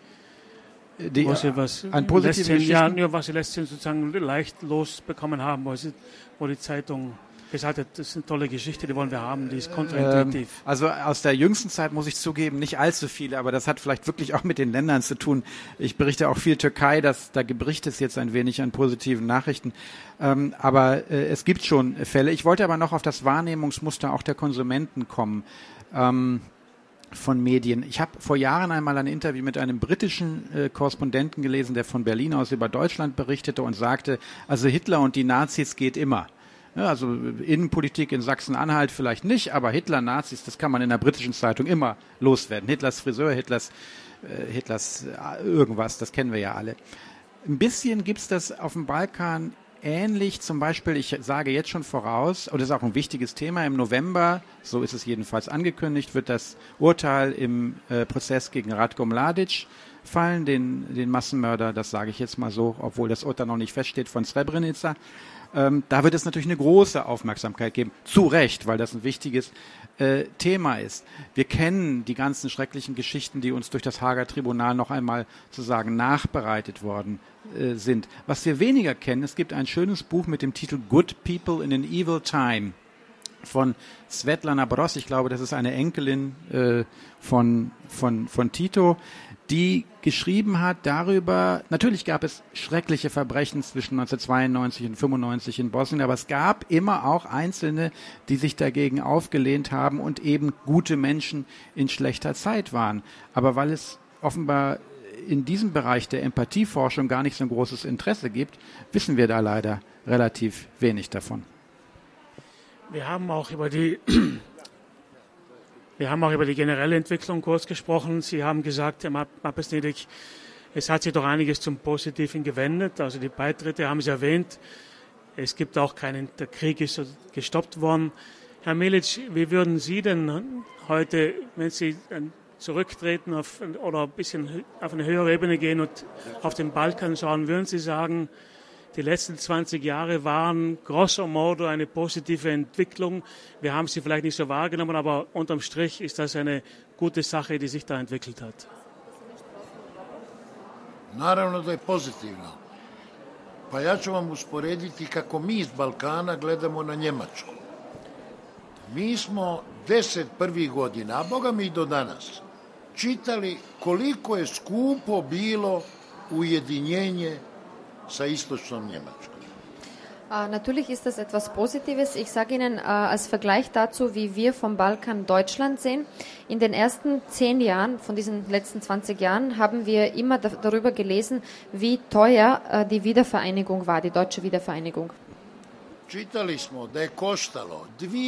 an positiven Geschichten... was Sie letztens sozusagen leicht losbekommen haben, wo die Zeitung gesagt hat, das ist eine tolle Geschichte, die wollen wir haben, die ist kontraintuitiv. Also aus der jüngsten Zeit muss ich zugeben, nicht allzu viele, aber das hat vielleicht wirklich auch mit den Ländern zu tun. Ich berichte auch viel Türkei, da berichtet es jetzt ein wenig an positiven Nachrichten. Aber es gibt schon Fälle. Ich wollte aber noch auf das Wahrnehmungsmuster auch der Konsumenten kommen. Von Medien. Ich habe vor Jahren einmal ein Interview mit einem britischen Korrespondenten gelesen, der von Berlin aus über Deutschland berichtete und sagte, also Hitler und die Nazis geht immer. Ja, also Innenpolitik in Sachsen-Anhalt vielleicht nicht, aber Hitler, Nazis, das kann man in der britischen Zeitung immer loswerden. Hitlers Friseur, Hitlers irgendwas, das kennen wir ja alle. Ein bisschen gibt es das auf dem Balkan ähnlich, zum Beispiel, ich sage jetzt schon voraus, und das ist auch ein wichtiges Thema, im November, so ist es jedenfalls angekündigt, wird das Urteil im Prozess gegen Ratko Mladic fallen, den Massenmörder, das sage ich jetzt mal so, obwohl das Urteil noch nicht feststeht, von Srebrenica. Da wird es natürlich eine große Aufmerksamkeit geben, zu Recht, weil das ein wichtiges Thema ist. Wir kennen die ganzen schrecklichen Geschichten, die uns durch das Haager Tribunal noch einmal sozusagen nachbereitet worden sind. Was wir weniger kennen, es gibt ein schönes Buch mit dem Titel Good People in an Evil Time von Svetlana Bross. Ich glaube, das ist eine Enkelin von Tito, die geschrieben hat darüber, natürlich gab es schreckliche Verbrechen zwischen 1992 und 1995 in Bosnien, aber es gab immer auch Einzelne, die sich dagegen aufgelehnt haben und eben gute Menschen in schlechter Zeit waren. Aber weil es offenbar in diesem Bereich der Empathieforschung gar nicht so ein großes Interesse gibt, wissen wir da leider relativ wenig davon. Wir haben auch über die generelle Entwicklung kurz gesprochen. Sie haben gesagt, Herr Mapes-Nedik, es hat sich doch einiges zum Positiven gewendet. Also die Beitritte haben Sie erwähnt. Es gibt auch der Krieg ist gestoppt worden. Herr Milic, wie würden Sie denn heute, wenn Sie zurücktreten oder ein bisschen auf eine höhere Ebene gehen und auf den Balkan schauen, würden Sie sagen, die letzten 20 Jahre waren grosso modo eine positive Entwicklung. Wir haben sie vielleicht nicht so wahrgenommen, aber unterm Strich ist das eine gute Sache, die sich da entwickelt hat. Naravno da je pozitivno. Pa ja ću vam usporediti kako mi iz Balkana gledamo na Njemačku. Mi smo 10 prvih godina, a boga mi i do danas, čitali koliko je skupo bilo ujedinjenje sa istočnom Njemačkom. Natürlich ist das etwas Positives. Ich sage Ihnen als Vergleich dazu, wie wir vom Balkan Deutschland sehen. In den ersten 10 Jahren, von diesen letzten 20 Jahren, haben wir immer darüber gelesen, wie teuer die Wiedervereinigung war, die deutsche Wiedervereinigung. Čitali smo da je koštalo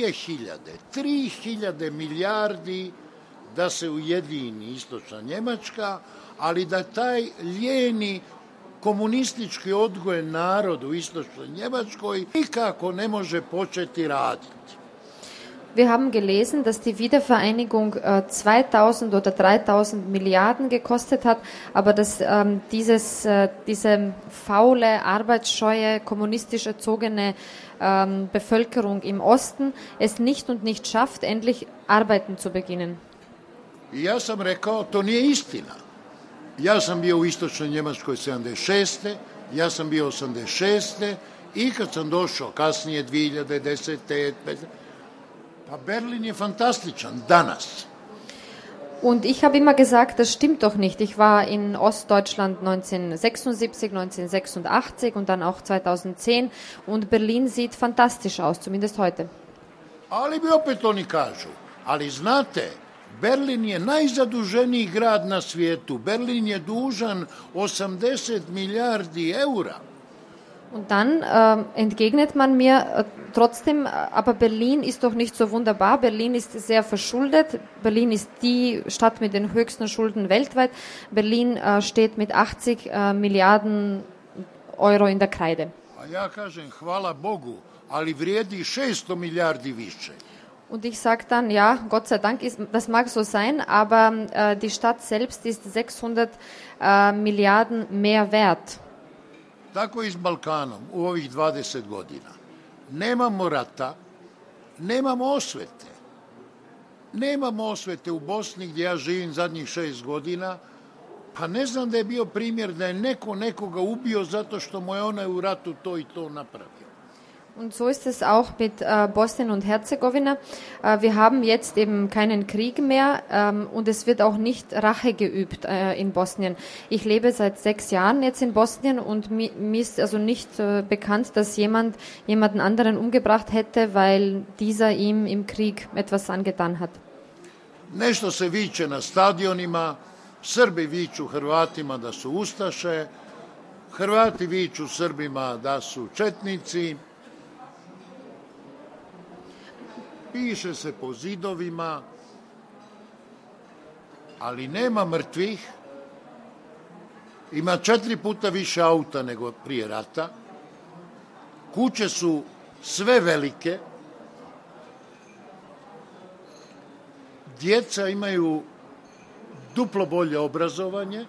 3000 milijardi da se ujedini istočna Njemačka, ali da taj lijeni komunistički odgojen narod u istočnoj Njemačkoj nikako ne može početi raditi. Wir haben gelesen, dass die Wiedervereinigung 2000 oder 3000 Milliarden gekostet hat, aber dass diese faule, arbeitsscheue, kommunistisch erzogene Bevölkerung im Osten es nicht schafft, endlich arbeiten zu beginnen. I ja sam rekao, to nije istina. Ja sam bio u istočnoj Njemačkoj 76. Ja sam bio 86. I kad sam došao kasnije 2010. Pa Berlin je fantastičan danas. Und ich habe immer gesagt, das stimmt doch nicht. Ich war in Ostdeutschland 1976, 1986 und dann auch 2010 und Berlin sieht fantastisch aus, zumindest heute. Ali bi opet oni kažu, ali znate, Berlin je najzaduženiji grad na svijetu. Berlin je dužan 80 milijardi eura. Und dann entgegnet man mir trotzdem, aber Berlin ist doch nicht so wunderbar. Berlin ist sehr verschuldet. Berlin ist die Stadt mit den höchsten Schulden weltweit. Berlin steht mit 80 Milliarden Euro in der Kreide. A ja kažem, hvala Bogu, ali vrijedi 600 milijardi više. Und ich sage dann, ja, Gott sei Dank, das mag so sein, aber die Stadt selbst ist 600 Milliarden mehr wert. Tako i s Balkanom u ovih 20 godina. Nemamo rata, nemamo osvete. Nemamo osvete u Bosni gdje ja živim zadnjih 6 godina, pa ne znam da je bio primjer da je neko nekoga ubio zato što mu je onaj u ratu to i to napravio. Und so ist es auch mit Bosnien und Herzegowina. Wir haben jetzt eben keinen Krieg mehr und es wird auch nicht Rache geübt in Bosnien. Ich lebe seit 6 Jahren jetzt in Bosnien und mir ist also nicht bekannt, dass jemanden anderen umgebracht hätte, weil dieser ihm im Krieg etwas angetan hat. Nešto se viče na stadionima, Srbi viču Hrvatima da su ustaše, Hrvati viču Srbima da su četnici, piše se po zidovima, ali nema mrtvih, ima 4 puta više auta nego prije rata, kuće su sve velike, djeca imaju duplo bolje obrazovanje.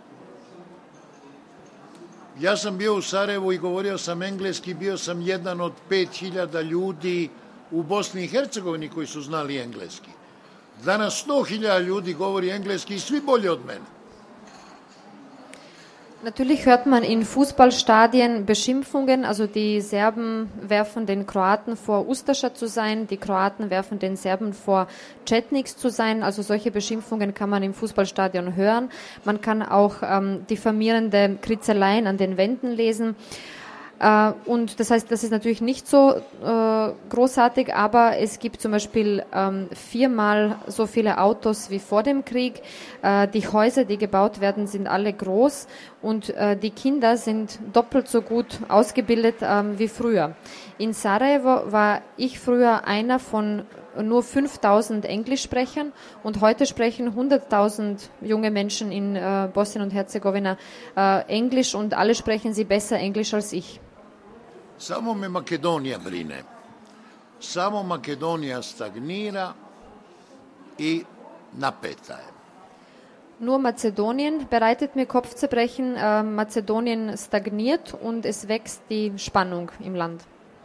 Ja sam bio u Sarajevu i govorio sam engleski, bio sam jedan od 5000 ljudi u Bosni i Hercegovini koji su znali engleski. Danas 100.000 ljudi govori engleski i svi bolje od mene. Natürlich hört man in Fußballstadien Beschimpfungen, also die Serben werfen den Kroaten vor, Ustaša zu sein, die Kroaten werfen den Serben vor, Chetniks zu sein, also solche Beschimpfungen kann man im Fußballstadion hören. Man kann auch diffamierende Kritzeleien an den Wänden lesen. Und das heißt, das ist natürlich nicht so großartig, aber es gibt zum Beispiel 4-mal so viele Autos wie vor dem Krieg. Die Häuser, die gebaut werden, sind alle groß und die Kinder sind doppelt so gut ausgebildet wie früher. In Sarajevo war ich früher einer von nur 5.000 Englischsprechern und heute sprechen 100.000 junge Menschen in Bosnien und Herzegowina Englisch und alle sprechen sie besser Englisch als ich. Samo me Makedonija brine. Samo Makedonija stagnira i napeta je. Nur Mazedonien bereitet mir Kopfzerbrechen. Mazedonien stagniert und es wächst die Spannung im Land.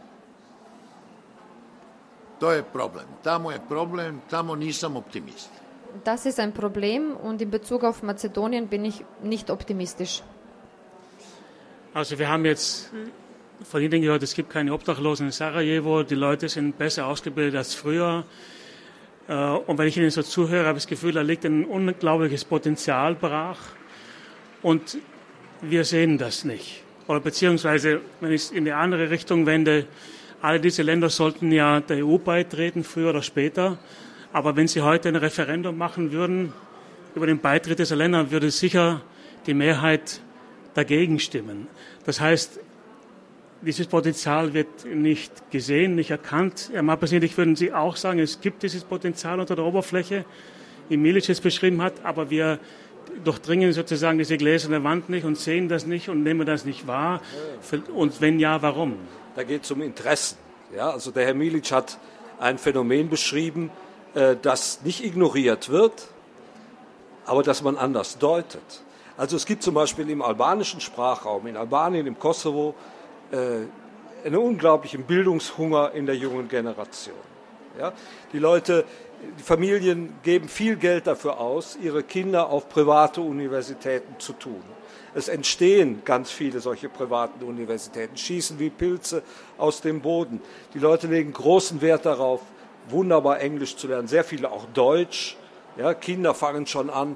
To je problem, tamo nisam optimist. Das ist ein Problem und in Bezug auf Mazedonien bin ich nicht optimistisch. Also wir haben jetzt von Ihnen gehört, es gibt keine Obdachlosen in Sarajevo, die Leute sind besser ausgebildet als früher. Und wenn ich Ihnen so zuhöre, habe ich das Gefühl, da liegt ein unglaubliches Potenzial brach und wir sehen das nicht. Oder beziehungsweise, wenn ich es in die andere Richtung wende, alle diese Länder sollten ja der EU beitreten, früher oder später. Aber wenn Sie heute ein Referendum machen würden über den Beitritt dieser Länder, würde sicher die Mehrheit dagegen stimmen. Das heißt, dieses Potenzial wird nicht gesehen, nicht erkannt. Herr Persönlich würden Sie auch sagen, es gibt dieses Potenzial unter der Oberfläche, wie Milic es beschrieben hat, aber wir durchdringen sozusagen diese gläserne Wand nicht und sehen das nicht und nehmen das nicht wahr. Und wenn ja, warum? Da geht es um Interessen. Ja, also der Herr Milic hat ein Phänomen beschrieben, das nicht ignoriert wird, aber das man anders deutet. Also es gibt zum Beispiel im albanischen Sprachraum, in Albanien, im Kosovo, einen unglaublichen Bildungshunger in der jungen Generation. Ja? Die Familien geben viel Geld dafür aus, ihre Kinder auf private Universitäten zu tun. Es entstehen ganz viele solche privaten Universitäten, schießen wie Pilze aus dem Boden. Die Leute legen großen Wert darauf, wunderbar Englisch zu lernen, sehr viele auch Deutsch. Ja? Kinder fangen schon an,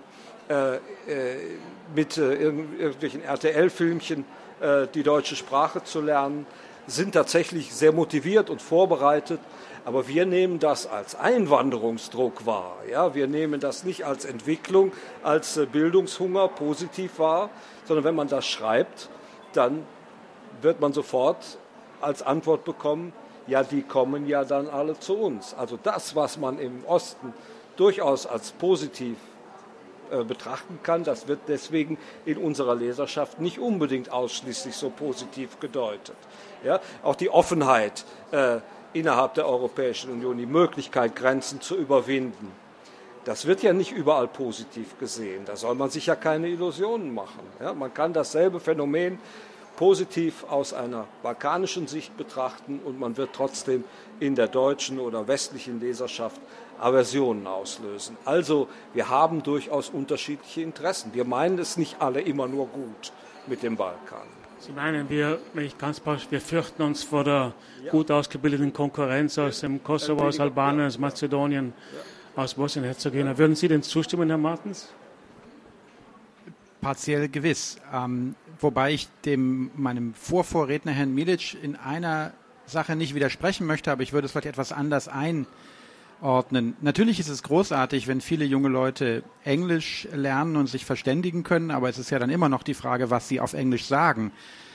mit irgendwelchen RTL-Filmchen die deutsche Sprache zu lernen, sind tatsächlich sehr motiviert und vorbereitet, aber wir nehmen das als Einwanderungsdruck wahr. Ja? Wir nehmen das nicht als Entwicklung, als Bildungshunger positiv wahr, sondern wenn man das schreibt, dann wird man sofort als Antwort bekommen, ja, die kommen ja dann alle zu uns. Also das, was man im Osten durchaus als positiv betrachten kann, das wird deswegen in unserer Leserschaft nicht unbedingt ausschließlich so positiv gedeutet. Ja? Auch die Offenheit innerhalb der Europäischen Union, die Möglichkeit, Grenzen zu überwinden, das wird ja nicht überall positiv gesehen. Da soll man sich ja keine Illusionen machen. Ja? Man kann dasselbe Phänomen positiv aus einer balkanischen Sicht betrachten und man wird trotzdem in der deutschen oder westlichen Leserschaft Aversionen auslösen. Also wir haben durchaus unterschiedliche Interessen. Wir meinen es nicht alle immer nur gut mit dem Balkan. Sie meinen, wenn ich ganz pauschal, wir fürchten uns vor der gut ausgebildeten Konkurrenz aus dem Kosovo, aus Albanien, aus Mazedonien, aus Bosnien-Herzegowina. Würden Sie denn zustimmen, Herr Martens? Partiell gewiss. Wobei ich meinem Vorredner, Herrn Milic, in einer Sache nicht widersprechen möchte, aber ich würde es vielleicht etwas anders einordnen. Natürlich ist es großartig, wenn viele junge Leute Englisch lernen und sich verständigen können, aber es ist ja dann immer noch die Frage, was sie auf Englisch sagen,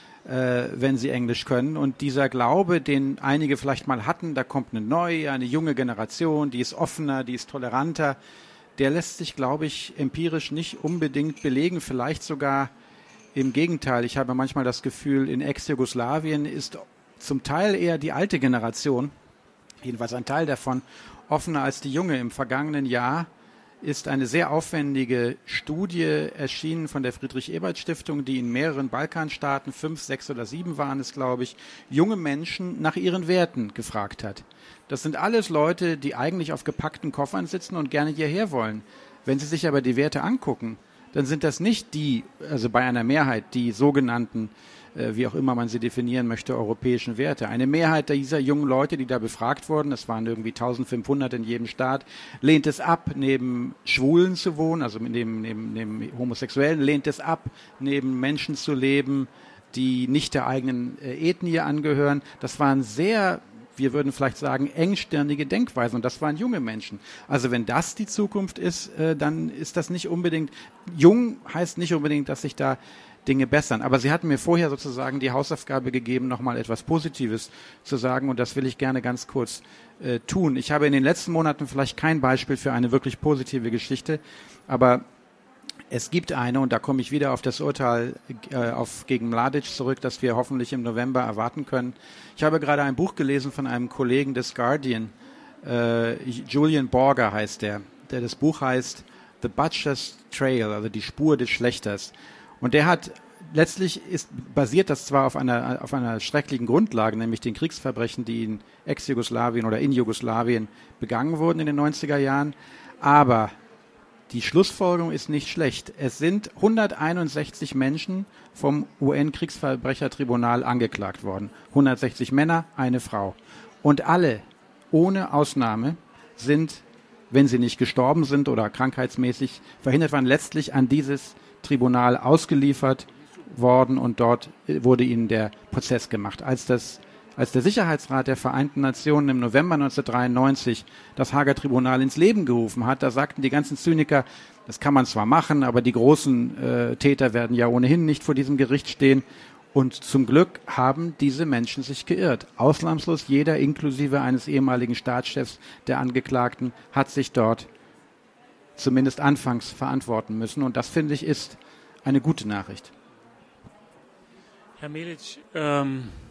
wenn sie Englisch können. Und dieser Glaube, den einige vielleicht mal hatten, da kommt eine junge Generation, die ist offener, die ist toleranter, der lässt sich, glaube ich, empirisch nicht unbedingt belegen, vielleicht sogar im Gegenteil. Ich habe manchmal das Gefühl, in Ex-Jugoslawien ist zum Teil eher die alte Generation, jedenfalls ein Teil davon, offener als die junge. Im vergangenen Jahr ist eine sehr aufwendige Studie erschienen von der Friedrich-Ebert-Stiftung, die in mehreren Balkanstaaten, 5, 6 oder 7 waren es, glaube ich, junge Menschen nach ihren Werten gefragt hat. Das sind alles Leute, die eigentlich auf gepackten Koffern sitzen und gerne hierher wollen. Wenn sie sich aber die Werte angucken, dann sind das nicht also bei einer Mehrheit, die sogenannten, wie auch immer man sie definieren möchte, europäischen Werte. Eine Mehrheit dieser jungen Leute, die da befragt wurden, das waren irgendwie 1500 in jedem Staat, lehnt es ab, neben Schwulen zu wohnen, also neben Homosexuellen, lehnt es ab, neben Menschen zu leben, die nicht der eigenen Ethnie angehören. Das waren sehr, wir würden vielleicht sagen, engstirnige Denkweisen, und das waren junge Menschen. Also wenn das die Zukunft ist, dann ist das nicht unbedingt, jung heißt nicht unbedingt, dass sich da Dinge bessern. Aber Sie hatten mir vorher sozusagen die Hausaufgabe gegeben, nochmal etwas Positives zu sagen, und das will ich gerne ganz kurz tun. Ich habe in den letzten Monaten vielleicht kein Beispiel für eine wirklich positive Geschichte, aber es gibt eine, und da komme ich wieder auf das Urteil gegen Mladic zurück, das wir hoffentlich im November erwarten können. Ich habe gerade ein Buch gelesen von einem Kollegen des Guardian, Julian Borger heißt der das Buch heißt The Butcher's Trail, also die Spur des Schlächters. Und der hat, letztlich basiert das zwar auf einer schrecklichen Grundlage, nämlich den Kriegsverbrechen, die in Ex-Jugoslawien oder in Jugoslawien begangen wurden in den 90er Jahren, aber die Schlussfolgerung ist nicht schlecht. Es sind 161 Menschen vom UN-Kriegsverbrechertribunal angeklagt worden. 160 Männer, eine Frau. Und alle, ohne Ausnahme, sind, wenn sie nicht gestorben sind oder krankheitsmäßig verhindert waren, letztlich an dieses Tribunal ausgeliefert worden, und dort wurde ihnen der Prozess gemacht. Als der Sicherheitsrat der Vereinten Nationen im November 1993 das Haager Tribunal ins Leben gerufen hat, da sagten die ganzen Zyniker, das kann man zwar machen, aber die großen Täter werden ja ohnehin nicht vor diesem Gericht stehen. Und zum Glück haben diese Menschen sich geirrt. Ausnahmslos jeder, inklusive eines ehemaligen Staatschefs der Angeklagten, hat sich dort zumindest anfangs verantworten müssen. Und das, finde ich, ist eine gute Nachricht. Herr Milic, Herr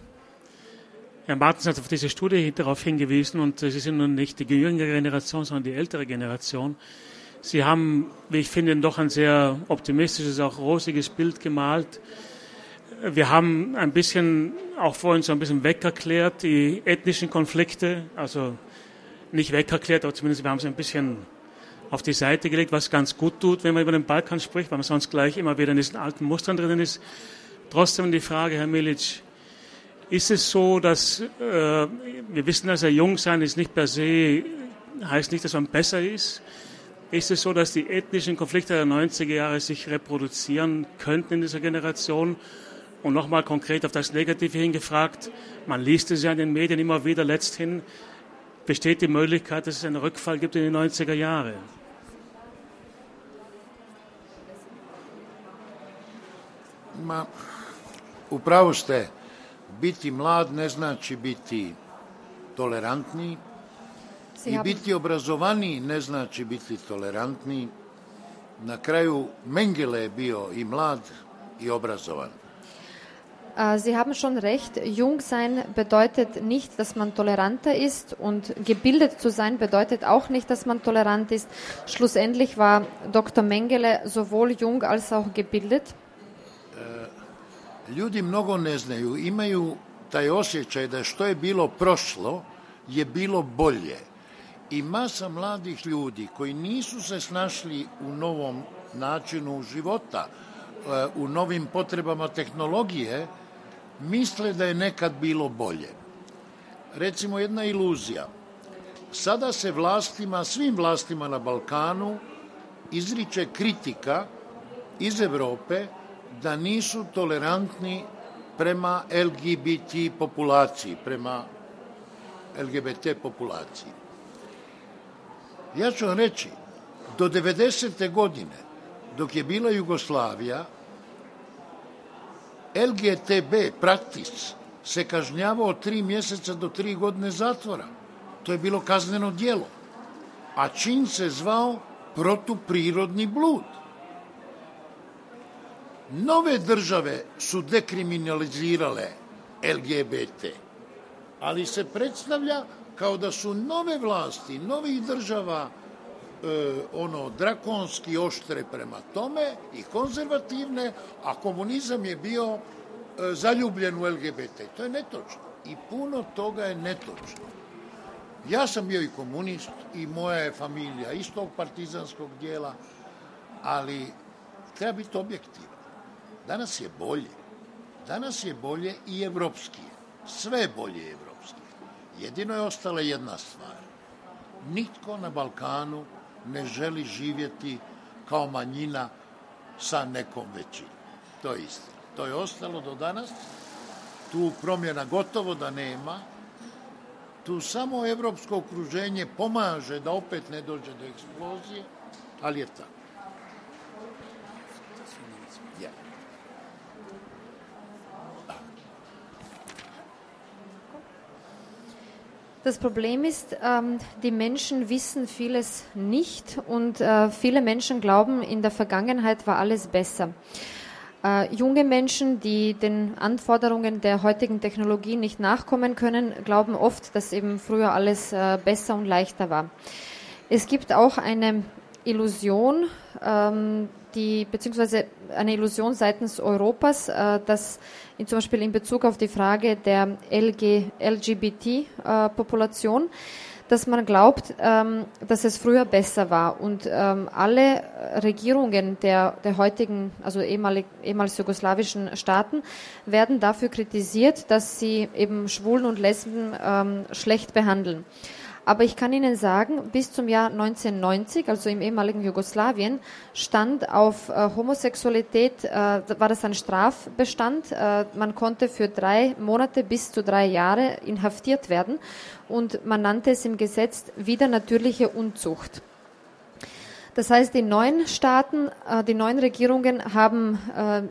Martens hat auf diese Studie darauf hingewiesen, und Sie sind nun nicht die jüngere Generation, sondern die ältere Generation. Sie haben, wie ich finde, doch ein sehr optimistisches, auch rosiges Bild gemalt. Wir haben ein bisschen, auch vorhin so ein bisschen wegerklärt, die ethnischen Konflikte, also nicht wegerklärt, aber zumindest wir haben sie ein bisschen auf die Seite gelegt, was ganz gut tut, wenn man über den Balkan spricht, weil man sonst gleich immer wieder in diesen alten Mustern drin ist. Trotzdem die Frage, Herr Milic, ist es so, dass wir wissen, dass jung sein ist nicht per se, heißt nicht, dass man besser ist. Ist es so, dass die ethnischen Konflikte der 90er Jahre sich reproduzieren könnten in dieser Generation? Und nochmal konkret auf das Negative hingefragt, man liest es ja in den Medien immer wieder, letzthin besteht die Möglichkeit, dass es einen Rückfall gibt in die 90er Jahre. Upravo ste, biti mlad ne znači biti tolerantniji i biti obrazovaniji ne znači biti tolerantniji. Na kraju Mengele je bio i mlad i obrazovan. Sie haben schon recht, jung sein bedeutet nicht, dass man toleranter ist, und gebildet zu sein bedeutet auch nicht, dass man tolerant ist. Schlussendlich war Dr. Mengele sowohl jung als auch gebildet. Ljudi mnogo ne znaju, imaju taj osjećaj da što je bilo prošlo je bilo bolje. I masa mladih ljudi koji nisu se snašli u novom načinu života, u novim potrebama tehnologije, misle da je nekad bilo bolje. Recimo jedna iluzija. Sada se svim vlastima na Balkanu izriče kritika iz Evrope da nisu tolerantni prema LGBT populaciji, prema LGBT populaciji. Ja ću vam reći, do 90. godine, dok je bila Jugoslavija, LGTB praktis se kažnjavao 3 mjeseca do 3 godine zatvora. To je bilo kazneno djelo. A čin se zvao protuprirodni blud. Nove države su dekriminalizirale LGBT, ali se predstavlja kao da su nove vlasti, novih država drakonski oštre prema tome i konzervativne, a komunizam je bio zaljubljen u LGBT. To je netočno. I puno toga je netočno. Ja sam bio i komunist i moja je familija iz tog partizanskog dijela, ali treba biti objektivan. Danas je bolje. Danas je bolje i evropski. Sve je bolje evropski. Jedino je ostala jedna stvar. Nitko na Balkanu ne želi živjeti kao manjina sa nekom većinom. To je istina. To je ostalo do danas. Tu promjena gotovo da nema. Tu samo evropsko okruženje pomaže da opet ne dođe do eksplozije, ali je tako. Ja. Das Problem ist, die Menschen wissen vieles nicht und viele Menschen glauben, in der Vergangenheit war alles besser. Junge Menschen, die den Anforderungen der heutigen Technologie nicht nachkommen können, glauben oft, dass eben früher alles besser und leichter war. Es gibt auch eine Illusion, beziehungsweise eine Illusion seitens Europas, dass zum Beispiel in Bezug auf die Frage der LGBT-Population, dass man glaubt, dass es früher besser war. Und alle Regierungen der heutigen, also ehemals jugoslawischen Staaten, werden dafür kritisiert, dass sie eben Schwulen und Lesben schlecht behandeln. Aber ich kann Ihnen sagen, bis zum Jahr 1990, also im ehemaligen Jugoslawien, stand auf Homosexualität, war das ein Strafbestand. Man konnte für 3 Monate bis zu 3 Jahre inhaftiert werden und man nannte es im Gesetz widernatürliche Unzucht. Das heißt, die neuen Staaten, die neuen Regierungen haben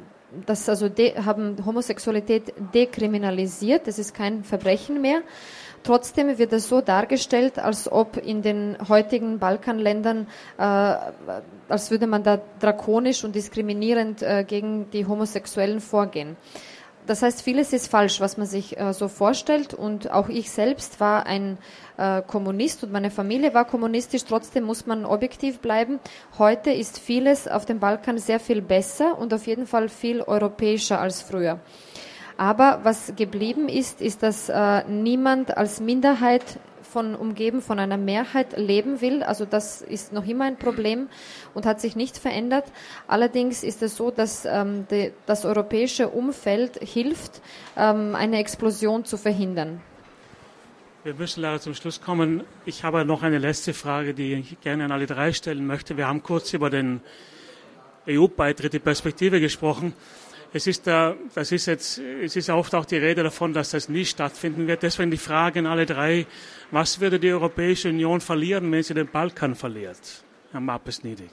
haben Homosexualität dekriminalisiert. Das ist kein Verbrechen mehr. Trotzdem wird es so dargestellt, als ob in den heutigen Balkanländern, als würde man da drakonisch und diskriminierend gegen die Homosexuellen vorgehen. Das heißt, vieles ist falsch, was man sich so vorstellt. Und auch ich selbst war ein Kommunist und meine Familie war kommunistisch. Trotzdem muss man objektiv bleiben. Heute ist vieles auf dem Balkan sehr viel besser und auf jeden Fall viel europäischer als früher. Aber was geblieben ist, dass niemand als Minderheit umgeben von einer Mehrheit leben will. Also das ist noch immer ein Problem und hat sich nicht verändert. Allerdings ist es so, dass das europäische Umfeld hilft, eine Explosion zu verhindern. Wir müssen leider zum Schluss kommen. Ich habe noch eine letzte Frage, die ich gerne an alle 3 stellen möchte. Wir haben kurz über den EU-Beitritt, die Perspektive gesprochen. Es ist oft auch die Rede davon, dass das nie stattfinden wird. Deswegen die Frage an alle 3, was würde die Europäische Union verlieren, wenn sie den Balkan verliert? Herr Mapes-Niedig.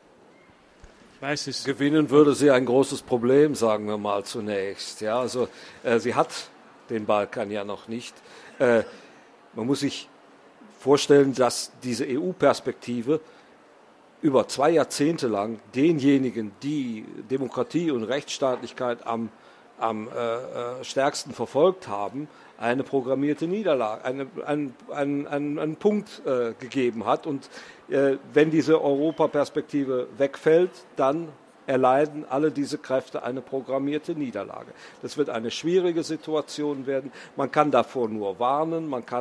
Gewinnen würde sie ein großes Problem, sagen wir mal zunächst. Ja, also sie hat den Balkan ja noch nicht. Man muss sich vorstellen, dass diese EU-Perspektive über 2 Jahrzehnte lang denjenigen, die Demokratie und Rechtsstaatlichkeit am stärksten verfolgt haben, eine programmierte Niederlage, einen Punkt gegeben hat. Und wenn diese Europaperspektive wegfällt, dann erleiden alle diese Kräfte eine programmierte Niederlage. Das wird eine schwierige Situation werden. Man kann davor nur warnen, man kann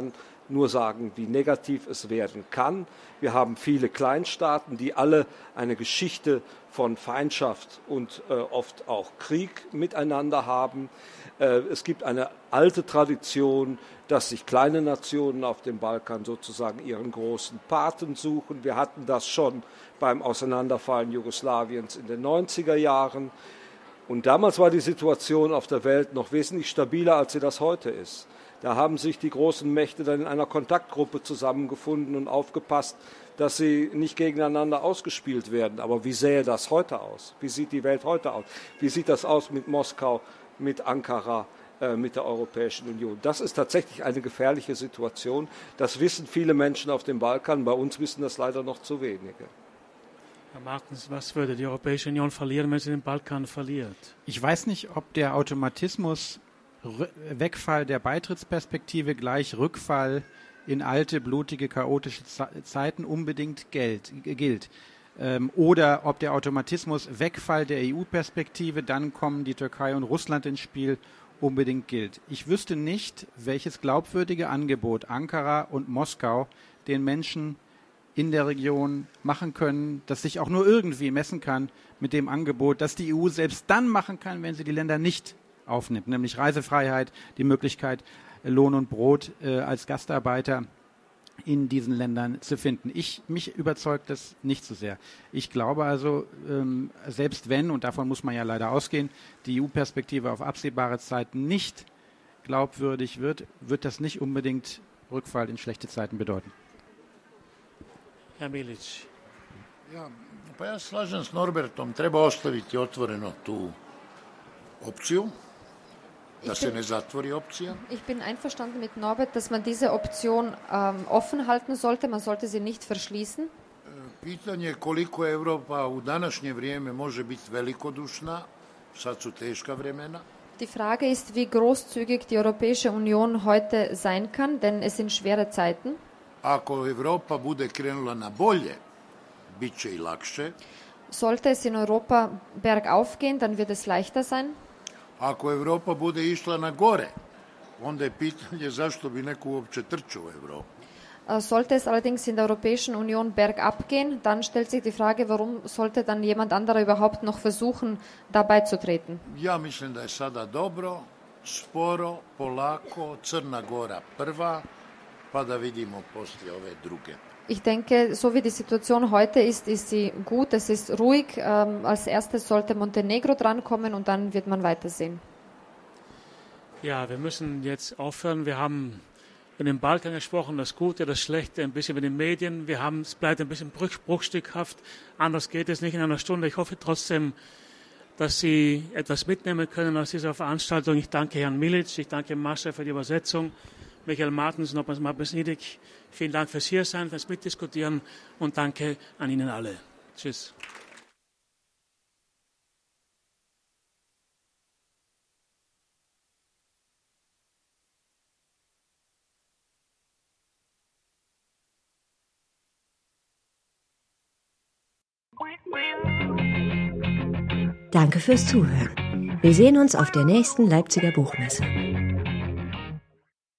nur sagen, wie negativ es werden kann. Wir haben viele Kleinstaaten, die alle eine Geschichte von Feindschaft und oft auch Krieg miteinander haben. Es gibt eine alte Tradition, dass sich kleine Nationen auf dem Balkan sozusagen ihren großen Paten suchen. Wir hatten das schon beim Auseinanderfallen Jugoslawiens in den 90er Jahren. Und damals war die Situation auf der Welt noch wesentlich stabiler, als sie das heute ist. Da haben sich die großen Mächte dann in einer Kontaktgruppe zusammengefunden und aufgepasst, dass sie nicht gegeneinander ausgespielt werden. Aber wie sähe das heute aus? Wie sieht die Welt heute aus? Wie sieht das aus mit Moskau, mit Ankara, mit der Europäischen Union? Das ist tatsächlich eine gefährliche Situation. Das wissen viele Menschen auf dem Balkan. Bei uns wissen das leider noch zu wenige. Herr Martens, was würde die Europäische Union verlieren, wenn sie den Balkan verliert? Ich weiß nicht, ob der Automatismus Wegfall der Beitrittsperspektive gleich Rückfall in alte, blutige, chaotische Zeiten unbedingt gilt. Oder ob der Automatismus Wegfall der EU-Perspektive, dann kommen die Türkei und Russland ins Spiel, unbedingt gilt. Ich wüsste nicht, welches glaubwürdige Angebot Ankara und Moskau den Menschen in der Region machen können, das sich auch nur irgendwie messen kann mit dem Angebot, das die EU selbst dann machen kann, wenn sie die Länder nicht aufnimmt, nämlich Reisefreiheit, die Möglichkeit, Lohn und Brot als Gastarbeiter in diesen Ländern zu finden. Mich überzeugt das nicht so sehr. Ich glaube also, selbst wenn, und davon muss man ja leider ausgehen, die EU-Perspektive auf absehbare Zeit nicht glaubwürdig wird das nicht unbedingt Rückfall in schlechte Zeiten bedeuten. Herr Milić. Ja, pa ja slažem s Norbertom, treba ostaviti otvoreno tu opciju, da se ne zatvori opcija. Ich bin einverstanden mit Norbert, dass man diese Option offen halten sollte, man sollte sie nicht verschließen. Pitanje je koliko Evropa u današnje vrijeme može biti velikodušna, sad su teška vremena. Die Frage ist, wie großzügig die Europäische Union heute sein kann, denn es sind schwere Zeiten. Ako Evropa bude krenula na bolje, bit će i lakše. Sollte es in Europa bergauf gehen, dann wird es leichter sein. Ako Evropa bude išla na gore, onda je pitanje zašto bi neko uopće trčao u Evropu. Sollte es allerdings in der Europäischen Union bergab gehen, dann stellt sich die Frage, warum sollte dann jemand anderer überhaupt noch versuchen, da beizutreten? Ja mislim da je sada dobro, sporo, polako, Crna Gora prva, pa da vidimo poslije ove druge. Ich denke, so wie die Situation heute ist sie gut, es ist ruhig. Als erstes sollte Montenegro drankommen und dann wird man weitersehen. Ja, wir müssen jetzt aufhören. Wir haben über den Balkan gesprochen, das Gute, das Schlechte, ein bisschen über die Medien. Es bleibt ein bisschen bruchstückhaft. Anders geht es nicht in einer Stunde. Ich hoffe trotzdem, dass Sie etwas mitnehmen können aus dieser Veranstaltung. Ich danke Herrn Milić, ich danke Mascha für die Übersetzung, Michael Martens und Norbert Mapes-Niedig. Vielen Dank fürs Hiersein, fürs Mitdiskutieren und danke an Ihnen alle. Tschüss. Danke fürs Zuhören. Wir sehen uns auf der nächsten Leipziger Buchmesse.